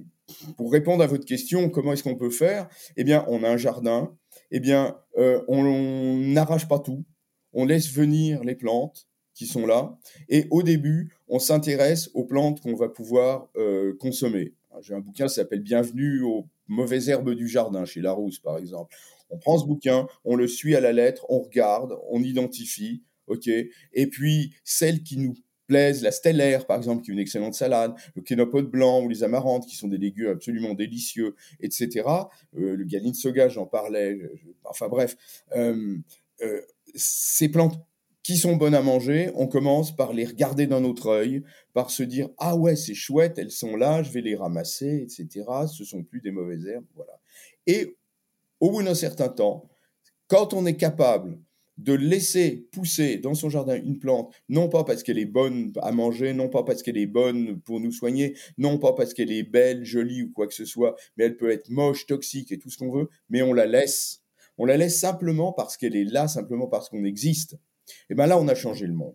pour répondre à votre question, comment est-ce qu'on peut faire? Eh bien, on a un jardin, eh bien, euh, on n'arrache pas tout, on laisse venir les plantes qui sont là, et au début, on s'intéresse aux plantes qu'on va pouvoir euh, consommer. J'ai un bouquin qui s'appelle Bienvenue aux mauvaises herbes du jardin, chez Larousse, par exemple. On prend ce bouquin, on le suit à la lettre, on regarde, on identifie, ok, et puis celles qui nous plaisent, la stellaire par exemple, qui est une excellente salade, le kénopote blanc ou les amarantes qui sont des légumes absolument délicieux, et cetera. Euh, le galine soga, j'en parlais, je, je, enfin bref, euh, euh, ces plantes qui sont bonnes à manger, on commence par les regarder d'un autre œil, par se dire ah ouais c'est chouette, elles sont là, je vais les ramasser, et cetera. Ce sont plus des mauvaises herbes, voilà. Et au bout d'un certain temps, quand on est capable de laisser pousser dans son jardin une plante, non pas parce qu'elle est bonne à manger, non pas parce qu'elle est bonne pour nous soigner, non pas parce qu'elle est belle, jolie ou quoi que ce soit, mais elle peut être moche, toxique et tout ce qu'on veut, mais on la laisse. On la laisse simplement parce qu'elle est là, simplement parce qu'on existe. Et bien là, on a changé le monde.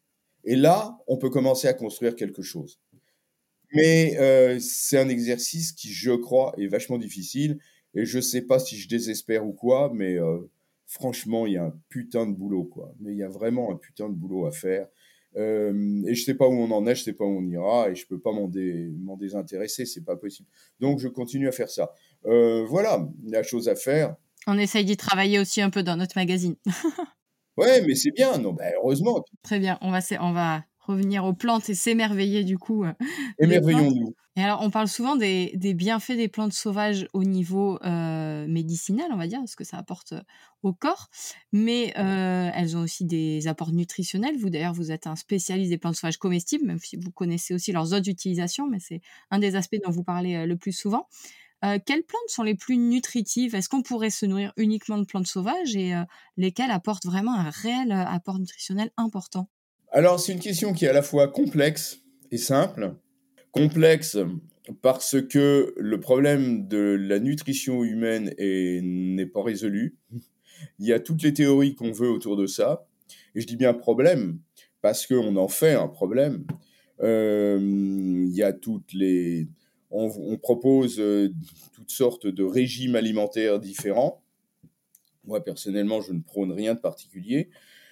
Et là, on peut commencer à construire quelque chose. Mais euh, c'est un exercice qui, je crois, est vachement difficile. Et je sais pas si je désespère ou quoi, mais euh, franchement, il y a un putain de boulot, quoi. Mais il y a vraiment un putain de boulot à faire. Euh, et je sais pas où on en est, je sais pas où on ira, et je peux pas m'en, dé- m'en désintéresser, c'est pas possible. Donc je continue à faire ça. Euh, voilà, la chose à faire. On essaye d'y travailler aussi un peu dans notre magazine. Ouais, mais c'est bien, non, bah, heureusement. Très bien, on va, s'é- on va revenir aux plantes et s'émerveiller du coup euh, des plantes. Émerveillons-nous. Et alors, on parle souvent des, des bienfaits des plantes sauvages au niveau euh, médicinal, on va dire, ce que ça apporte euh, au corps, mais euh, elles ont aussi des apports nutritionnels. Vous, d'ailleurs, vous êtes un spécialiste des plantes sauvages comestibles, même si vous connaissez aussi leurs autres utilisations, mais c'est un des aspects dont vous parlez euh, le plus souvent. Euh, quelles plantes sont les plus nutritives? Est-ce qu'on pourrait se nourrir uniquement de plantes sauvages et euh, lesquelles apportent vraiment un réel euh, apport nutritionnel important? Alors, c'est une question qui est à la fois complexe et simple. Complexe parce que le problème de la nutrition humaine est- n'est pas résolu. Il y a toutes les théories qu'on veut autour de ça. Et je dis bien problème parce qu'on en fait un problème. Euh, il y a toutes les... On, on propose euh, toutes sortes de régimes alimentaires différents. Moi, personnellement, je ne prône rien de particulier.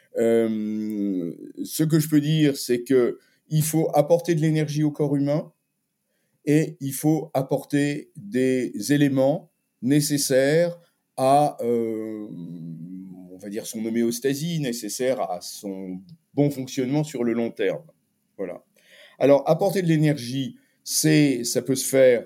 Euh, ce que je peux dire, c'est que il faut apporter de l'énergie au corps humain et il faut apporter des éléments nécessaires à, euh, on va dire, son homéostasie, nécessaires à son bon fonctionnement sur le long terme. Voilà. Alors, apporter de l'énergie, c'est, ça peut se faire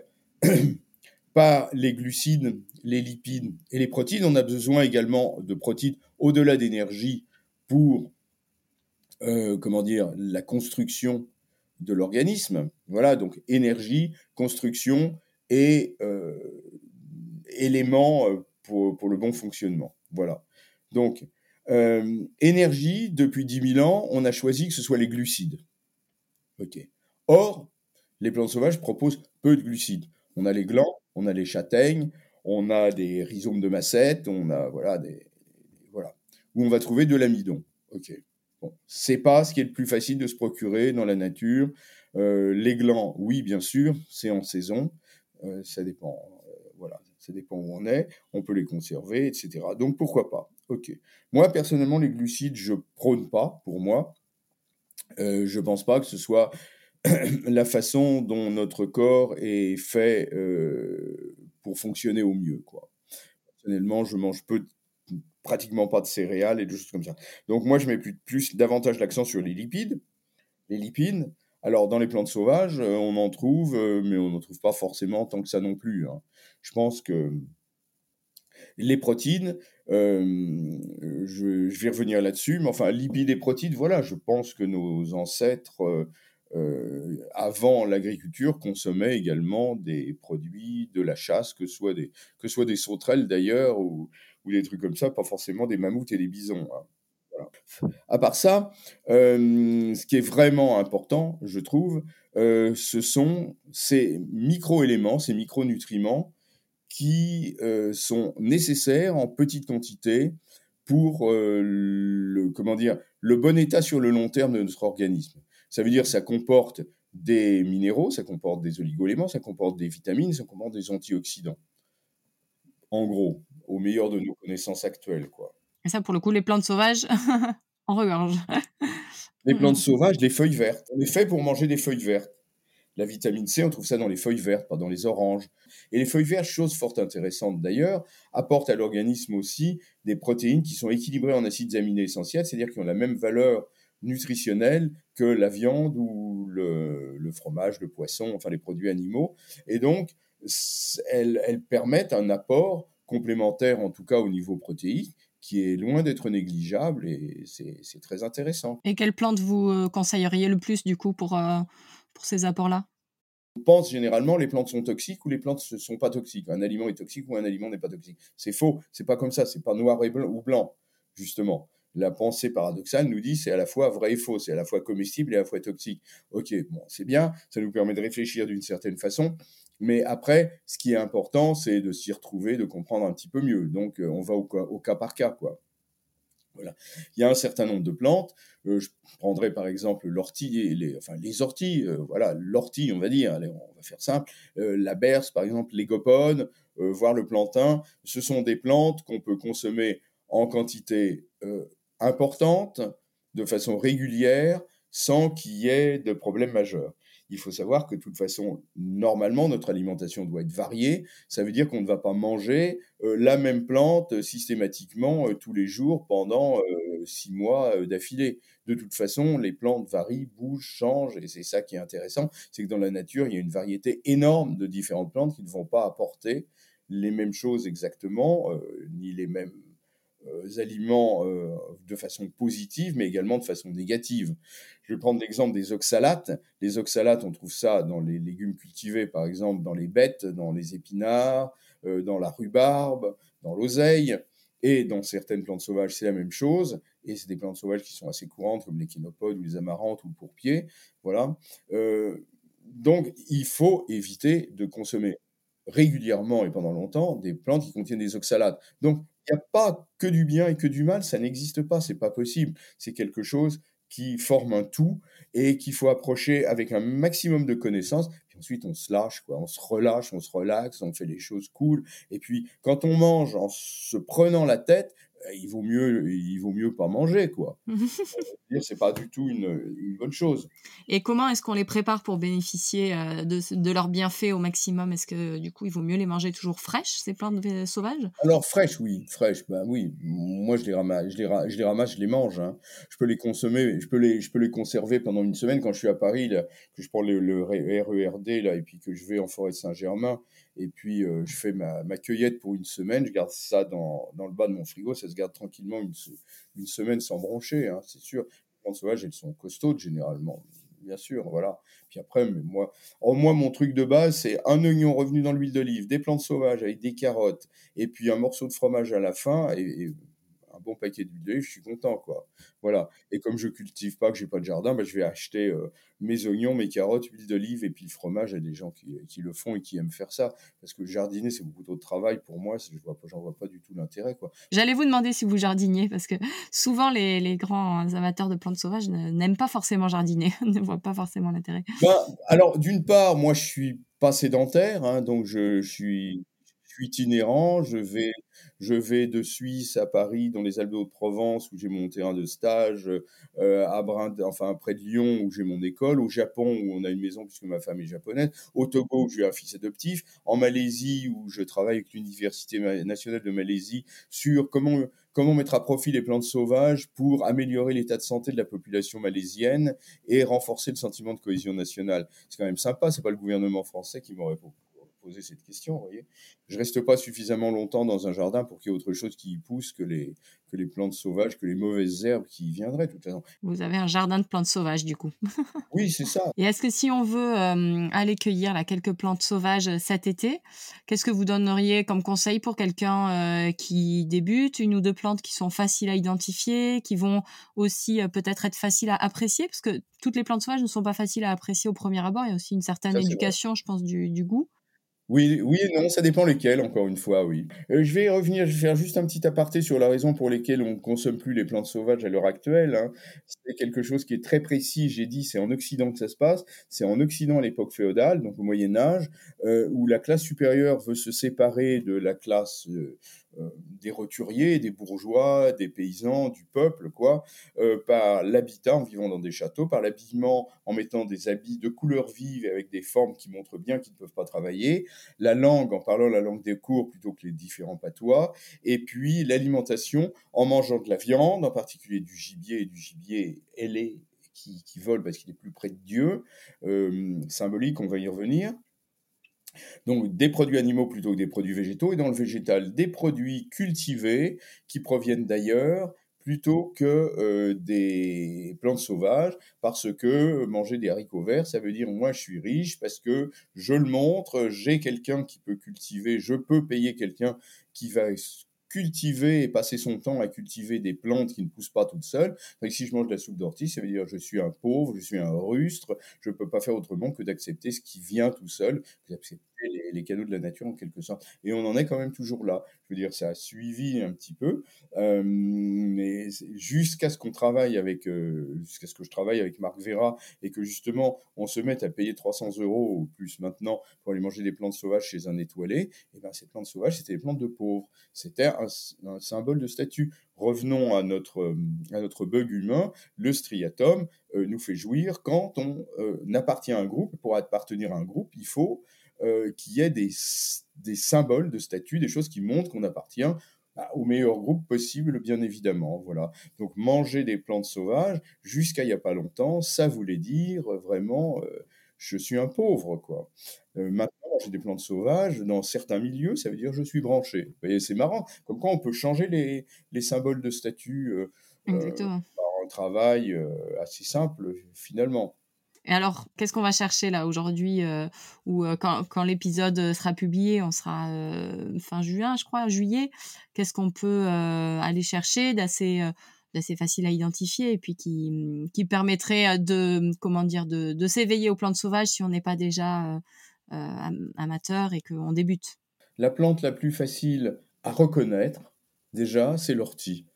par les glucides, les lipides et les protéines. On a besoin également de protéines au-delà d'énergie pour, euh, comment dire, la construction de l'organisme. Voilà, donc énergie, construction et euh, éléments euh, pour, pour le bon fonctionnement. Voilà. Donc, euh, énergie, depuis dix mille ans, on a choisi que ce soit les glucides. Ok. Or, les plantes sauvages proposent peu de glucides. On a les glands, on a les châtaignes, on a des rhizomes de macette, on a voilà des voilà où on va trouver de l'amidon. Ok. Bon, c'est pas ce qui est le plus facile de se procurer dans la nature. Euh, les glands, oui, bien sûr, c'est en saison. Euh, ça dépend. Euh, voilà, ça dépend où on est. On peut les conserver, et cetera. Donc pourquoi pas. Ok. Moi personnellement, les glucides, je prône pas. Pour moi, euh, je pense pas que ce soit la façon dont notre corps est fait euh, pour fonctionner au mieux, quoi. Personnellement, je mange peu, pratiquement pas de céréales et des choses comme ça. Donc moi, je mets plus, plus davantage l'accent sur les lipides. Les lipides, alors dans les plantes sauvages, euh, on en trouve, euh, mais on n'en trouve pas forcément tant que ça non plus, hein. Je pense que les protéines, euh, je, je vais revenir là-dessus, mais enfin, lipides et protéines, voilà, je pense que nos ancêtres, euh, euh, avant l'agriculture, consommaient également des produits de la chasse, que ce soit des, que ce soit des sauterelles d'ailleurs, ou, ou des trucs comme ça, pas forcément des mammouths et des bisons, hein. Voilà. À part ça, euh, ce qui est vraiment important, je trouve, euh, ce sont ces micro-éléments, ces micronutriments qui euh, sont nécessaires en petite quantité pour euh, le, comment dire, le bon état sur le long terme de notre organisme. Ça veut dire que ça comporte des minéraux, ça comporte des oligo-éléments, ça comporte des vitamines, ça comporte des antioxydants. En gros, au meilleur de nos connaissances actuelles, quoi. Et ça, pour le coup, les plantes sauvages, en regorge. Les plantes sauvages, les feuilles vertes. On est fait pour manger des feuilles vertes. La vitamine C, on trouve ça dans les feuilles vertes, pas dans les oranges. Et les feuilles vertes, chose fort intéressante d'ailleurs, apportent à l'organisme aussi des protéines qui sont équilibrées en acides aminés essentiels, c'est-à-dire qui ont la même valeur nutritionnelle que la viande ou le, le fromage, le poisson, enfin les produits animaux. Et donc, elles, elles permettent un apport complémentaire, en tout cas au niveau protéique, qui est loin d'être négligeable et c'est, c'est très intéressant. Et quelles plantes vous euh, conseilleriez le plus, du coup, pour, euh, pour ces apports-là? On pense généralement les plantes sont toxiques ou les plantes ne sont pas toxiques. Un aliment est toxique ou un aliment n'est pas toxique. C'est faux, c'est pas comme ça, c'est pas noir et blanc, ou blanc, justement. La pensée paradoxale nous dit c'est à la fois vrai et faux, c'est à la fois comestible et à la fois toxique. Ok, bon, c'est bien, ça nous permet de réfléchir d'une certaine façon, mais après, ce qui est important, c'est de s'y retrouver, de comprendre un petit peu mieux. Donc, euh, on va au cas, au cas par cas, quoi. Voilà. Il y a un certain nombre de plantes. Euh, je prendrais par exemple l'ortie, et les, enfin les orties, euh, voilà, l'ortie, on va dire, allez, on va faire simple. Euh, la berce, par exemple, l'égopone, euh, voire le plantain. Ce sont des plantes qu'on peut consommer en quantité euh, importante, de façon régulière, sans qu'il y ait de problème majeur. Il faut savoir que de toute façon, normalement, notre alimentation doit être variée. Ça veut dire qu'on ne va pas manger euh, la même plante euh, systématiquement euh, tous les jours pendant euh, six mois euh, d'affilée. De toute façon, les plantes varient, bougent, changent, et c'est ça qui est intéressant, c'est que dans la nature, il y a une variété énorme de différentes plantes qui ne vont pas apporter les mêmes choses exactement, euh, ni les mêmes euh, aliments euh, de façon positive, mais également de façon négative. Je vais prendre l'exemple des oxalates. Les oxalates, on trouve ça dans les légumes cultivés, par exemple dans les bettes, dans les épinards, euh, dans la rhubarbe, dans l'oseille, et dans certaines plantes sauvages, c'est la même chose. Et c'est des plantes sauvages qui sont assez courantes, comme l'échinopodes ou les amarantes ou le pourpier. Voilà. Euh, donc, il faut éviter de consommer régulièrement et pendant longtemps des plantes qui contiennent des oxalates. Donc, il n'y a pas que du bien et que du mal, ça n'existe pas, c'est pas possible. C'est quelque chose qui forme un tout et qu'il faut approcher avec un maximum de connaissances. Puis ensuite, on se lâche, quoi. On se relâche, on se relaxe, on fait les choses cool. Et puis, quand on mange en se prenant la tête, euh, il vaut mieux, il vaut mieux pas manger, quoi. Dire, c'est pas du tout une, une bonne chose. Et comment est-ce qu'on les prépare pour bénéficier euh, de, de leurs bienfaits au maximum? Est-ce que du coup, il vaut mieux les manger toujours fraîches, ces plantes vé- sauvages? Alors fraîches, oui, fraîches, ben oui. Moi, je les ramasse, je les, ra- je les ramasse, je les mange, hein. Je peux les consommer, je peux les, je peux les conserver pendant une semaine quand je suis à Paris, là, que je prends le, le R E R D là, et puis que je vais en forêt de Saint-Germain, et puis euh, je fais ma, ma cueillette pour une semaine. Je garde ça dans, dans le bas de mon frigo, ça se garde tranquillement une, se- une semaine sans broncher, hein, c'est sûr. Les plantes sauvages, elles sont costaudes généralement, bien sûr, voilà. Puis après, mais moi, en moi, mon truc de base, c'est un oignon revenu dans l'huile d'olive, des plantes sauvages avec des carottes et puis un morceau de fromage à la fin et, et un bon paquet d'huile d'olive, je suis content, quoi. Voilà. Et comme je cultive pas, que j'ai pas de jardin, bah, je vais acheter euh, mes oignons, mes carottes, huile d'olive et puis le fromage à des gens qui, qui le font et qui aiment faire ça. Parce que jardiner, c'est beaucoup trop de travail pour moi. Je vois pas, j'en vois pas du tout l'intérêt, quoi. J'allais vous demander si vous jardiniez, parce que souvent les, les grands amateurs de plantes sauvages ne- n'aiment pas forcément jardiner, ne voient pas forcément l'intérêt. Ben, alors, d'une part, moi, je suis pas sédentaire, hein, donc je, je suis, je suis itinérant. Je vais, je vais de Suisse à Paris, dans les Alpes de Haute-Provence, où j'ai mon terrain de stage, euh, à Brind, enfin près de Lyon, où j'ai mon école, au Japon, où on a une maison puisque ma femme est japonaise, au Togo, où j'ai un fils adoptif, en Malaisie, où je travaille avec l'Université ma- nationale de Malaisie sur comment comment mettre à profit les plantes sauvages pour améliorer l'état de santé de la population malaisienne et renforcer le sentiment de cohésion nationale. C'est quand même sympa, c'est pas le gouvernement français qui m'aurait po- posé cette question, vous voyez. Je reste pas suffisamment longtemps dans un jardin pour qu'il y ait autre chose qui y pousse que les, que les plantes sauvages, que les mauvaises herbes qui y viendraient, de toute façon. Vous avez un jardin de plantes sauvages, du coup. Oui, c'est ça. Et est-ce que si on veut euh, aller cueillir là, quelques plantes sauvages euh, cet été, qu'est-ce que vous donneriez comme conseil pour quelqu'un euh, qui débute, une ou deux plantes qui sont faciles à identifier, qui vont aussi euh, peut-être être faciles à apprécier, parce que toutes les plantes sauvages ne sont pas faciles à apprécier au premier abord, il y a aussi une certaine Ça, c'est vrai. éducation, je pense, du, du goût. Oui, oui et non, ça dépend lesquels, encore une fois, oui. Euh, je vais revenir, je vais faire juste un petit aparté sur la raison pour lesquelles on ne consomme plus les plantes sauvages à l'heure actuelle, hein. C'est quelque chose qui est très précis, j'ai dit, c'est en Occident que ça se passe. C'est en Occident à l'époque féodale, donc au Moyen Âge, euh, où la classe supérieure veut se séparer de la classe euh, euh, des roturiers, des bourgeois, des paysans, du peuple, quoi, euh, par l'habitat en vivant dans des châteaux, par l'habillement en mettant des habits de couleurs vives et avec des formes qui montrent bien qu'ils ne peuvent pas travailler, la langue en parlant la langue des cours plutôt que les différents patois, et puis l'alimentation en mangeant de la viande, en particulier du gibier et du gibier ailé qui, qui vole parce qu'il est plus près de Dieu, euh, symbolique, on va y revenir. Donc des produits animaux plutôt que des produits végétaux, et dans le végétal, des produits cultivés qui proviennent d'ailleurs plutôt que euh, des plantes sauvages, parce que manger des haricots verts, ça veut dire moi je suis riche, parce que je le montre, j'ai quelqu'un qui peut cultiver, je peux payer quelqu'un qui va cultiver et passer son temps à cultiver des plantes qui ne poussent pas toutes seules. Donc, si je mange de la soupe d'ortie, ça veut dire je suis un pauvre, je suis un rustre, je ne peux pas faire autrement que d'accepter ce qui vient tout seul, d'accepter les, les cadeaux de la nature en quelque sorte. Et on en est quand même toujours là. Je veux dire, ça a suivi un petit peu, euh, mais jusqu'à ce qu'on travaille avec, euh, jusqu'à ce que je travaille avec Marc Vera et que justement on se mette à payer trois cents euros ou plus maintenant pour aller manger des plantes sauvages chez un étoilé, et ben ces plantes sauvages, c'était des plantes de pauvres. C'était un, un symbole de statut. Revenons à notre, à notre bug humain. Le striatum euh, nous fait jouir quand on euh, appartient à un groupe. Pour appartenir à un groupe, il faut euh, qu'il y ait des, des symboles de statut, des choses qui montrent qu'on appartient bah, au meilleur groupe possible, bien évidemment. Voilà. Donc manger des plantes sauvages, jusqu'à il n'y a pas longtemps, ça voulait dire euh, vraiment... Euh, je suis un pauvre, quoi. Euh, maintenant, manger des plantes sauvages, dans certains milieux, ça veut dire je suis branché. Vous voyez, c'est marrant. Comme quoi, on peut changer les, les symboles de statut euh, euh, Exactement. par un travail euh, assez simple, finalement. Et alors, qu'est-ce qu'on va chercher là aujourd'hui euh, ou euh, quand, quand l'épisode sera publié, on sera euh, fin juin, je crois, juillet. Qu'est-ce qu'on peut euh, aller chercher d'assez euh, d'assez facile à identifier et puis qui qui permettrait de comment dire de, de s'éveiller aux plantes sauvages si on n'est pas déjà euh, euh, amateur et qu'on débute. La plante la plus facile à reconnaître, déjà, c'est l'ortie.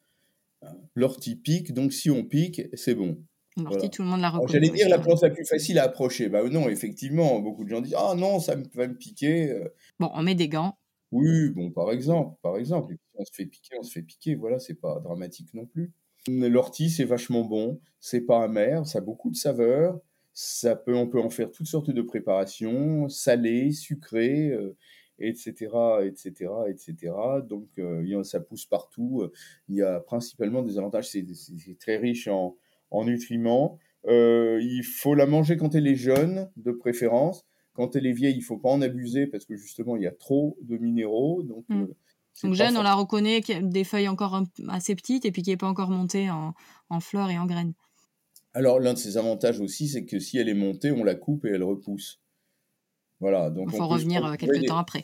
L'ortie pique, donc si on pique, c'est bon. L'ortie, Voilà. tout le monde la Alors, reconnaît, j'allais oui, dire c'est la vrai. plante la plus facile à approcher. Bah non, effectivement, beaucoup de gens disent ah non, ça me- va me piquer. euh. Bon, on met des gants. Oui, bon, par exemple, par exemple, et puis, on se fait piquer, on se fait piquer. Voilà, c'est pas dramatique non plus. L'ortie, c'est vachement bon. C'est pas amer, ça a beaucoup de saveur. Ça peut, on peut en faire toutes sortes de préparations, salées, sucrées, euh, et cetera, et cetera, et cetera. Donc, euh, il y a- ça pousse partout. Il y a principalement des avantages. C'est c'est- c'est très riche en, en nutriments. Euh, il faut la manger quand elle est jeune, de préférence. Quand elle est vieille, il faut pas en abuser parce que justement, il y a trop de minéraux. Donc, Mm. euh, c'est Donc pas jeune, on la forcément. reconnaît qui a des feuilles encore un- assez petites et puis qui n'est pas encore montée en, en fleurs et en graines. Alors, l'un de ses avantages aussi, c'est que si elle est montée, on la coupe et elle repousse. Voilà, Il donc on faut peut se revenir euh, procurer quelques temps des, après.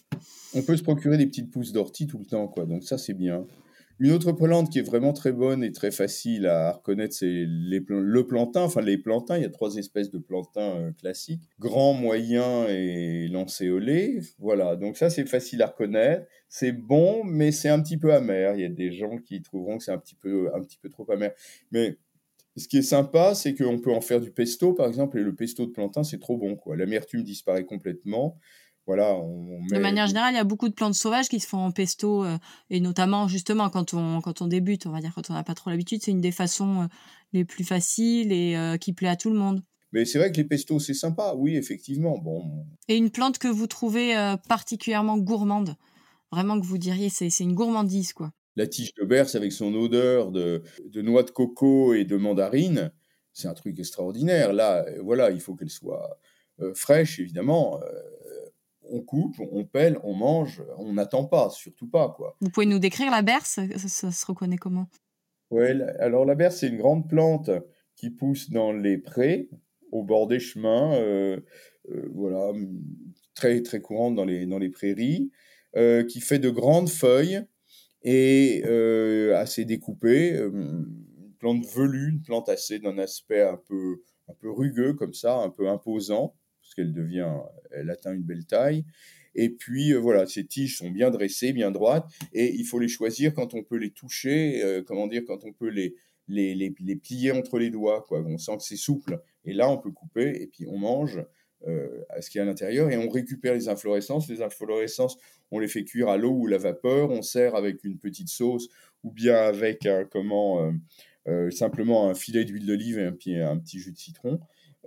on peut se procurer des petites pousses d'ortie tout le temps, quoi. Donc ça, c'est bien. Une autre plante qui est vraiment très bonne et très facile à reconnaître, c'est les, pla- le plantain. Enfin, les plantains, il y a trois espèces de plantains euh, classiques. Grand, moyen et lancéolé. Voilà, donc ça, c'est facile à reconnaître. C'est bon, mais c'est un petit peu amer. Il y a des gens qui trouveront que c'est un petit peu, un petit peu trop amer. Mais ce qui est sympa, c'est qu'on peut en faire du pesto, par exemple, et le pesto de plantain, c'est trop bon, quoi. L'amertume disparaît complètement. Voilà, on De met manière des... générale, il y a beaucoup de plantes sauvages qui se font en pesto, euh, et notamment justement quand on, quand on débute, on va dire quand on n'a pas trop l'habitude, c'est une des façons euh, les plus faciles et euh, qui plaît à tout le monde. Mais c'est vrai que les pestos, c'est sympa, oui, effectivement. Bon, Et une plante que vous trouvez euh, particulièrement gourmande, vraiment que vous diriez c'est, c'est une gourmandise quoi. la tige de berce avec son odeur de, de noix de coco et de mandarine, c'est un truc extraordinaire. Là, euh, voilà, il faut qu'elle soit euh, fraîche, évidemment. Euh, on coupe, on pèle, on mange, on n'attend pas, surtout pas, quoi. Vous pouvez nous décrire la berce, ça, ça se reconnaît comment? Ouais, la- alors la berce, c'est une grande plante qui pousse dans les prés, au bord des chemins, euh, euh, voilà, hum, très très courante dans les, dans les prairies, euh, qui fait de grandes feuilles et euh, assez découpée, euh, une plante velue, une plante assez d'un aspect un peu, un peu rugueux comme ça, un peu imposant, parce qu'elle devient, elle atteint une belle taille. Et puis euh, voilà, ces tiges sont bien dressées, bien droites, et il faut les choisir quand on peut les toucher, euh, comment dire, quand on peut les, les, les, les plier entre les doigts, quoi. On sent que c'est souple. Et là, on peut couper, et puis on mange euh, à ce qu'il y a à l'intérieur, et on récupère les inflorescences. Les inflorescences, on les fait cuire à l'eau ou la vapeur, on sert avec une petite sauce, ou bien avec un, comment, euh, euh, simplement un filet d'huile d'olive et un, petit- un petit jus de citron.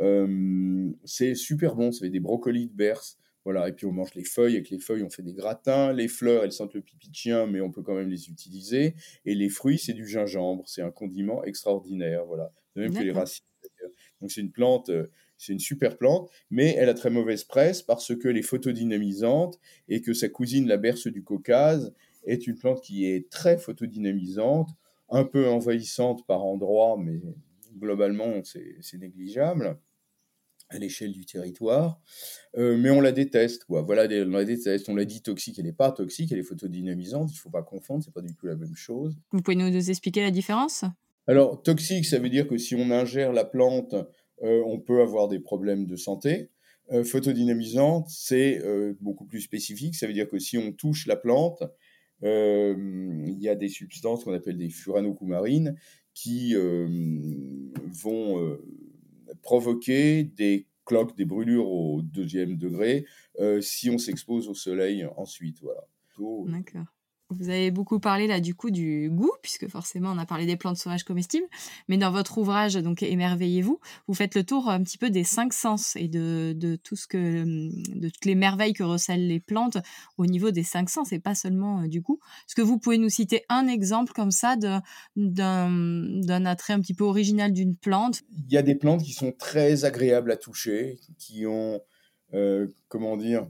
Euh, c'est super bon, ça fait des brocolis de berce. Voilà, et puis on mange les feuilles, avec les feuilles on fait des gratins, les fleurs elles sentent le pipi de chien mais on peut quand même les utiliser, et les fruits c'est du gingembre, c'est un condiment extraordinaire, voilà, de même que les D'accord. racines d'ailleurs. Donc c'est une plante, euh, c'est une super plante, mais elle a très mauvaise presse parce qu'elle est photodynamisante et que sa cousine la berce du Caucase est une plante qui est très photodynamisante, un peu envahissante par endroits, mais globalement c'est c'est négligeable à l'échelle du territoire. Euh, mais on la déteste, quoi. Voilà, on la déteste. On l'a dit toxique, elle n'est pas toxique, elle est photodynamisante. Il ne faut pas confondre, c'est pas du tout la même chose. Vous pouvez nous, nous expliquer la différence? Alors, toxique, ça veut dire que si on ingère la plante, euh, on peut avoir des problèmes de santé. Euh, photodynamisante, c'est euh, beaucoup plus spécifique. Ça veut dire que si on touche la plante, euh, il y a des substances qu'on appelle des furanocoumarines qui euh, vont euh, provoquer des cloques, des brûlures au deuxième degré euh, si on s'expose au soleil ensuite. Voilà. Plutôt, D'accord. Vous avez beaucoup parlé là du coup du goût, puisque forcément on a parlé des plantes sauvages comestibles, mais dans votre ouvrage donc Émerveillez-vous, vous faites le tour un petit peu des cinq sens et de, de tout ce que de toutes les merveilles que recèlent les plantes au niveau des cinq sens et pas seulement euh, du goût. Est-ce que vous pouvez nous citer un exemple comme ça de, d'un, d'un attrait un petit peu original d'une plante? il y a des plantes qui sont très agréables à toucher, qui ont, euh, comment dire,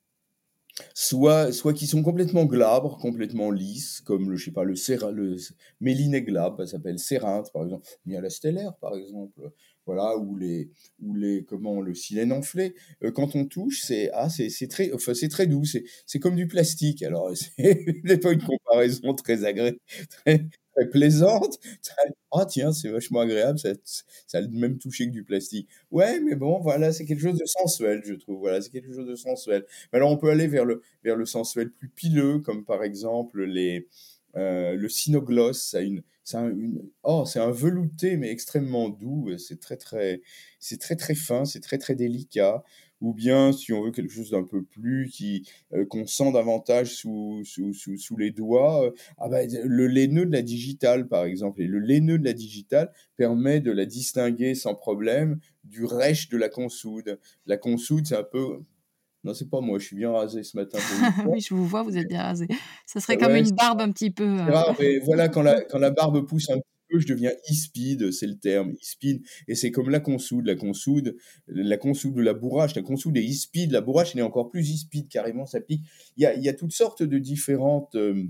Soit, soit qui sont complètement glabres, complètement lisses, comme le, je sais pas, le, séra, le méliné glabre, ça s'appelle cérinthe, par exemple. Il y a la stellaire, par exemple, voilà, ou les, ou les, comment, le silène enflé. Euh, quand on touche, c'est, ah, c'est, c'est très, enfin, c'est très doux, c'est, c'est comme du plastique. Alors, c'est, c'est pas une comparaison très agréable, très, très plaisante. Très- ah, tiens, c'est vachement agréable, ça, ça a le même toucher que du plastique. Ouais, mais bon, voilà, c'est quelque chose de sensuel, je trouve. Voilà, c'est quelque chose de sensuel. Mais alors, on peut aller vers le, vers le sensuel plus pileux, comme par exemple les, euh, le cynogloss. Ça a une, ça a une, oh, c'est un velouté, mais extrêmement doux. C'est très, très, c'est très, très fin, c'est très, très délicat. Ou bien, si on veut quelque chose d'un peu plus, qui, euh, qu'on sent davantage sous, sous, sous, sous les doigts, euh, ah bah, le laineux de la digitale, par exemple. Et le laineux de la digitale permet de la distinguer sans problème du rêche de la consoude. La consoude, c'est un peu, non, c'est pas moi, je suis bien rasé ce matin pour une fois. Oui, je vous vois, vous êtes bien rasé. Ça serait comme Ouais, une c'est barbe un petit peu. c'est euh, rare, mais voilà, quand la, quand la barbe pousse un petit peu, je deviens hispide, c'est le terme, hispide. Et c'est comme la consoude, la consoude, la consoude de la bourrache, la consoude est hispide, la bourrache, elle est encore plus hispide, carrément, ça pique. Il y a, il y a toutes sortes de différentes euh,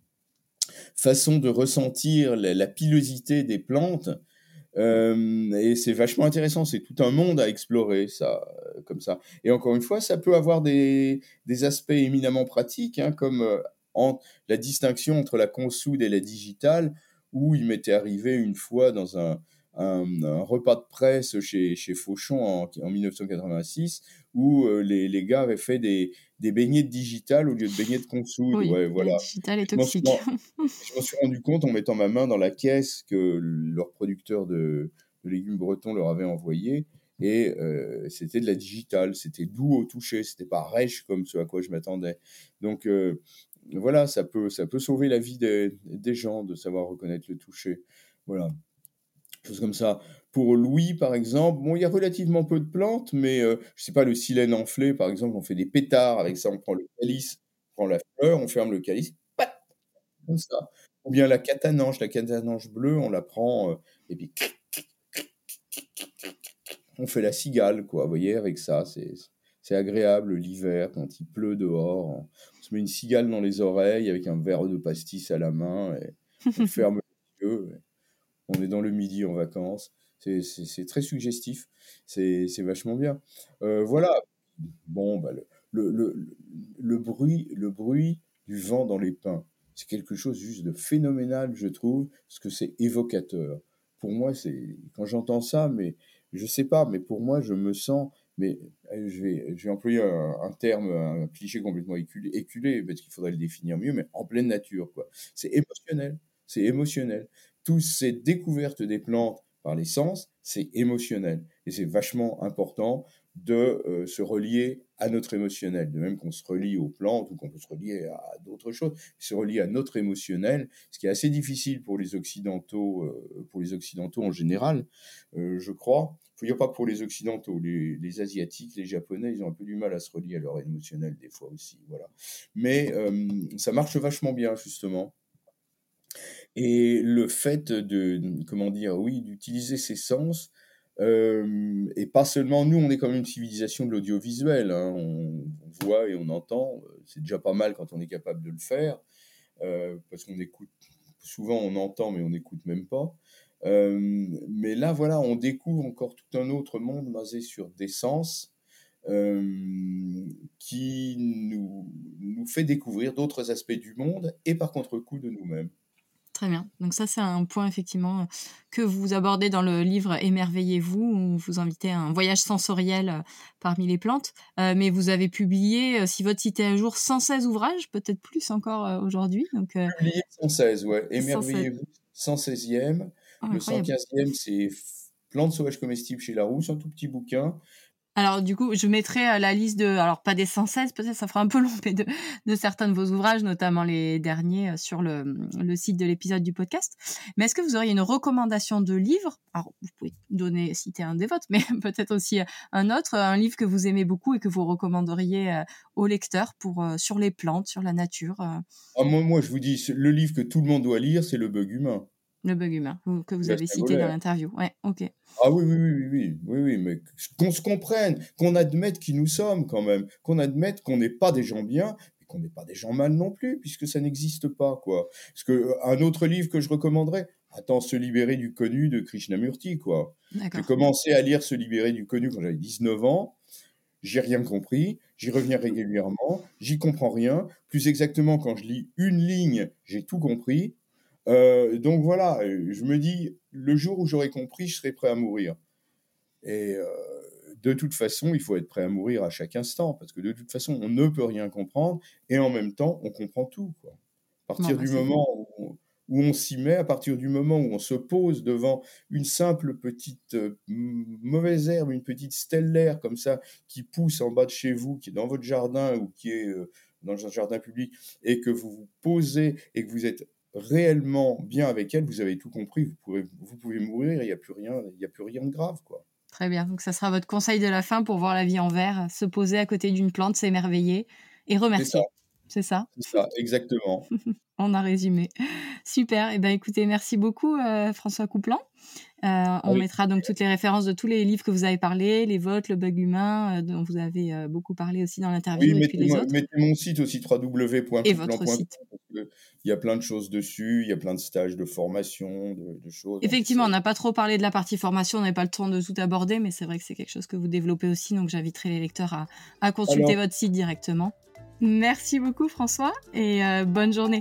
façons de ressentir la, la pilosité des plantes. Euh, et c'est vachement intéressant, c'est tout un monde à explorer, ça, euh, comme ça. Et encore une fois, ça peut avoir des, des aspects éminemment pratiques, hein, comme euh, en, la distinction entre la consoude et la digitale, où il m'était arrivé une fois dans un, un, un repas de presse chez, chez Fauchon en, en mille neuf cent quatre-vingt-six, où euh, les, les gars avaient fait des, des beignets de digital au lieu de beignets de consoude. Oui, Ouais, le voilà. digital est Je m'en suis, toxique. je m'en suis rendu compte en mettant ma main dans la caisse que leur producteur de, de légumes bretons leur avait envoyé. Et euh, c'était de la digitale, c'était doux au toucher, c'était pas rêche comme ce à quoi je m'attendais. Donc euh, voilà, ça peut, ça peut sauver la vie des, des gens de savoir reconnaître le toucher. Voilà, choses comme ça. Pour Louis, par exemple, bon, il y a relativement peu de plantes, mais euh, je sais pas, le silène enflé, par exemple, on fait des pétards avec ça, on prend le calice, on prend la fleur, on ferme le calice, comme ça. Ou bien la catanange, la catanange bleue, on la prend, euh, et puis on fait la cigale, quoi. Vous voyez, avec ça, c'est, c'est agréable l'hiver, quand il pleut dehors. On, on se met une cigale dans les oreilles avec un verre de pastis à la main, et on ferme les yeux. Et on est dans le midi en vacances. C'est, c'est, c'est très suggestif. C'est, c'est vachement bien. Euh, voilà. Bon, bah, le, le, le, le bruit, le bruit du vent dans les pins, c'est quelque chose juste de phénoménal, je trouve, parce que c'est évocateur. Pour moi, c'est quand j'entends ça, mais je sais pas, mais pour moi, je me sens, mais euh, je vais, je vais employer un, un terme, un cliché complètement éculé, éculé, parce qu'il faudrait le définir mieux, mais en pleine nature, quoi. C'est émotionnel, c'est émotionnel. Toutes ces découvertes des plantes par les sens, c'est émotionnel, et c'est vachement important de euh, se relier à notre émotionnel, de même qu'on se relie aux plantes ou qu'on peut se relier à d'autres choses, se relier à notre émotionnel, ce qui est assez difficile pour les occidentaux, euh, pour les occidentaux en général, euh, je crois. Il faut dire pas pour les occidentaux, les, les asiatiques, les japonais, ils ont un peu du mal à se relier à leur émotionnel des fois aussi, voilà. Mais euh, ça marche vachement bien justement. Et le fait de, comment dire, oui, d'utiliser ses sens, euh, et pas seulement nous, on est comme une civilisation de l'audiovisuel, hein, on, on voit et on entend, euh, c'est déjà pas mal quand on est capable de le faire, euh, parce qu'on écoute, souvent on entend mais on n'écoute même pas. Euh, mais là, voilà, on découvre encore tout un autre monde basé sur des sens, euh, qui nous, nous fait découvrir d'autres aspects du monde et par contre-coup de nous-mêmes. Très bien. Donc ça, c'est un point effectivement que vous abordez dans le livre Émerveillez-vous, où vous invitez à un voyage sensoriel parmi les plantes. Euh, mais vous avez publié, si votre site est à jour, cent seize ouvrages, peut-être plus encore euh, aujourd'hui. Donc, euh, Publié cent seize, ouais. Émerveillez-vous, cent seizième. Oh, le cent quinzième, c'est Plantes sauvages comestibles chez Larousse, un tout petit bouquin. Alors du coup, je mettrai la liste de, alors pas des cent seize, peut-être ça fera un peu long, mais de, de certains de vos ouvrages, notamment les derniers sur le, le site de l'épisode du podcast. Mais est-ce que vous auriez une recommandation de livre ? Alors vous pouvez donner, citer un des vôtres, mais peut-être aussi un autre, un livre que vous aimez beaucoup et que vous recommanderiez aux lecteurs pour sur les plantes, sur la nature. Ah, moi, moi, je vous dis, le livre que tout le monde doit lire, c'est Le Bug humain. Le Bug humain, que vous avez cité dans l'interview. Ouais, ok. Ah oui, oui, oui, oui, oui, oui, oui, mais qu'on se comprenne, qu'on admette qui nous sommes quand même, qu'on admette qu'on n'est pas des gens bien, mais qu'on n'est pas des gens mal non plus, puisque ça n'existe pas, quoi. Parce que un autre livre que je recommanderais, attends, Se libérer du connu de Krishnamurti, quoi. J'ai commencé à lire Se libérer du connu quand j'avais dix-neuf ans. J'ai rien compris, j'y reviens régulièrement, j'y comprends rien. Plus exactement, quand je lis une ligne, j'ai tout compris. Euh, donc voilà, je me dis, le jour où j'aurai compris, je serai prêt à mourir. Et euh, de toute façon, il faut être prêt à mourir à chaque instant, parce que de toute façon, on ne peut rien comprendre, et en même temps, on comprend tout, quoi. À partir bon, du bah, moment où on, où on s'y met, à partir du moment où on se pose devant une simple petite euh, mauvaise herbe, une petite stellaire comme ça, qui pousse en bas de chez vous, qui est dans votre jardin, ou qui est euh, dans un jardin public, et que vous vous posez, et que vous êtes réellement bien avec elle, vous avez tout compris, vous pouvez, vous pouvez mourir, il n'y a plus rien, il n'y a plus rien de grave, quoi. Très bien, donc ça sera votre conseil de la fin pour voir la vie en vert, se poser à côté d'une plante, s'émerveiller et remercier. C'est ça. C'est ça, exactement. On a résumé. Super, et eh ben écoutez, merci beaucoup euh, François Coupland. Euh, on oui. mettra donc toutes les références de tous les livres que vous avez parlé, les vôtres, Le Bug humain, euh, dont vous avez euh, beaucoup parlé aussi dans l'interview, oui, et puis les autres. Mettez mon site aussi, w w w point coupland point com. Et votre site. Il y a plein de choses dessus, il y a plein de stages de formation, de, de choses. Effectivement, on n'a pas trop parlé de la partie formation, on n'avait pas le temps de tout aborder, mais c'est vrai que c'est quelque chose que vous développez aussi, donc j'inviterai les lecteurs à, à consulter Alors... votre site directement. Merci beaucoup François, et euh, bonne journée.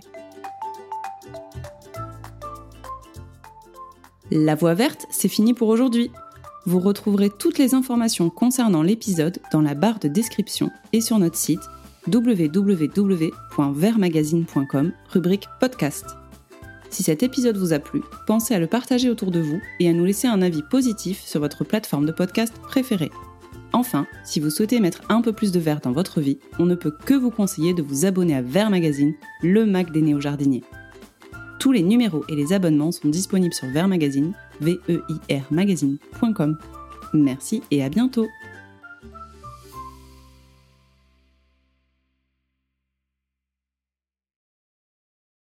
La Voix verte, c'est fini pour aujourd'hui. Vous retrouverez toutes les informations concernant l'épisode dans la barre de description et sur notre site w w w point vert magazine point com, rubrique podcast. Si cet épisode vous a plu, pensez à le partager autour de vous et à nous laisser un avis positif sur votre plateforme de podcast préférée. Enfin, si vous souhaitez mettre un peu plus de vert dans votre vie, on ne peut que vous conseiller de vous abonner à Vert Magazine, le mag des néo-jardiniers. Tous les numéros et les abonnements sont disponibles sur Vert Magazine, v e i r magazine point com. Merci et à bientôt.